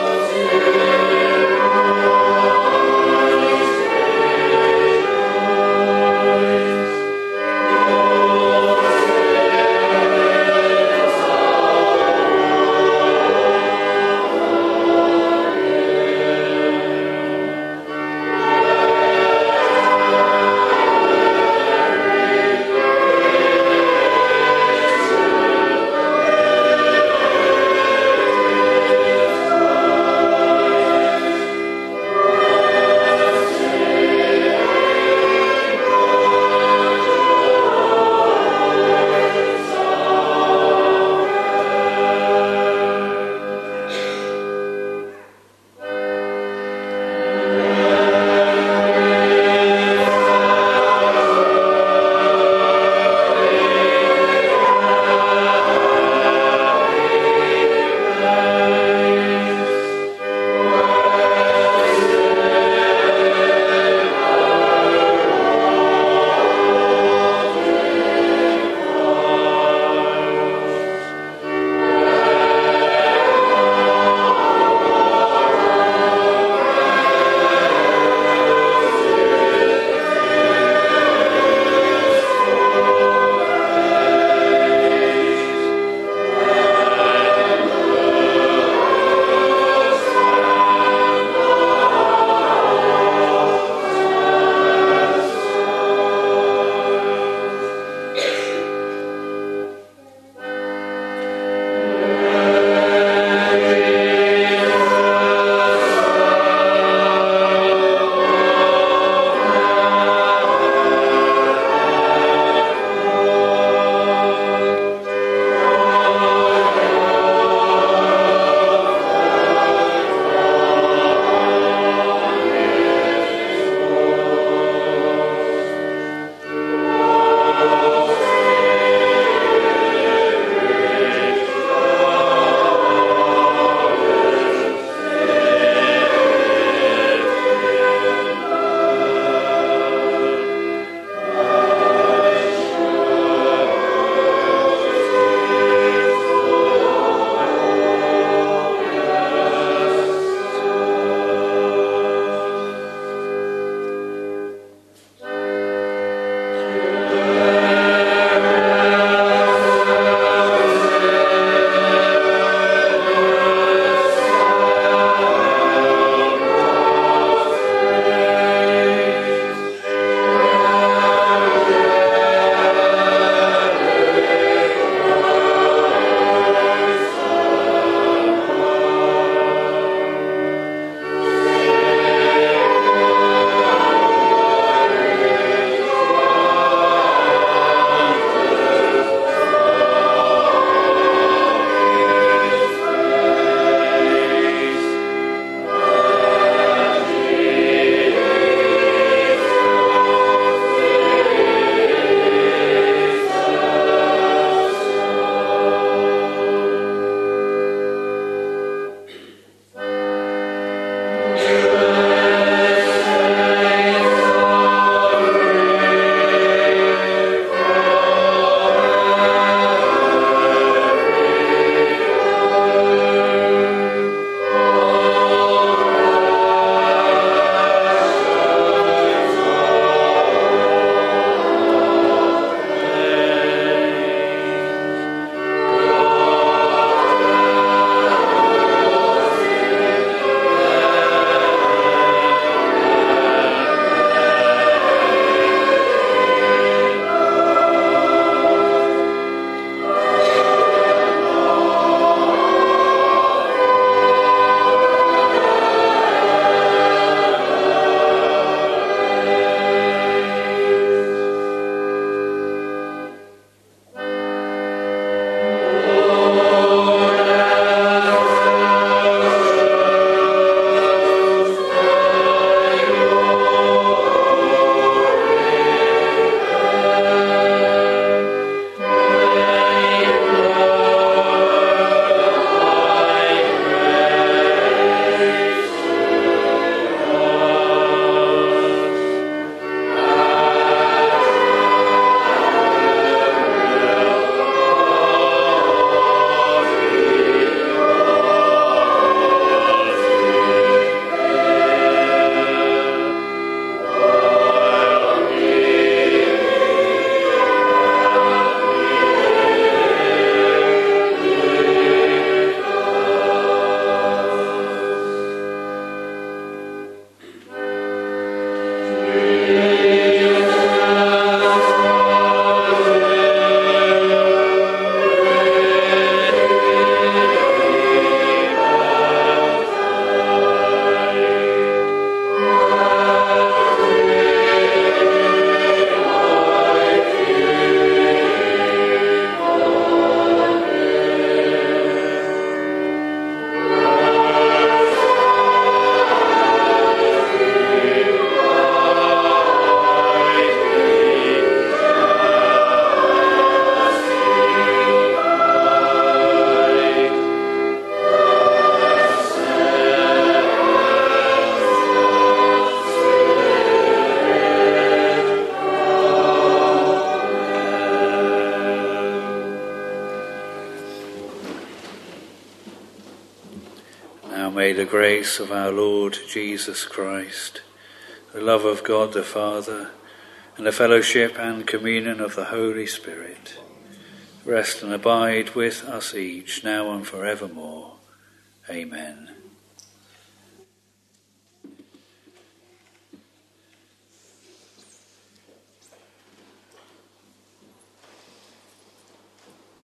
Speaker 2: Now may the grace of our Lord Jesus Christ, the love of God the Father, and the fellowship and communion of the Holy Spirit rest and abide with us each, now and forevermore. Amen.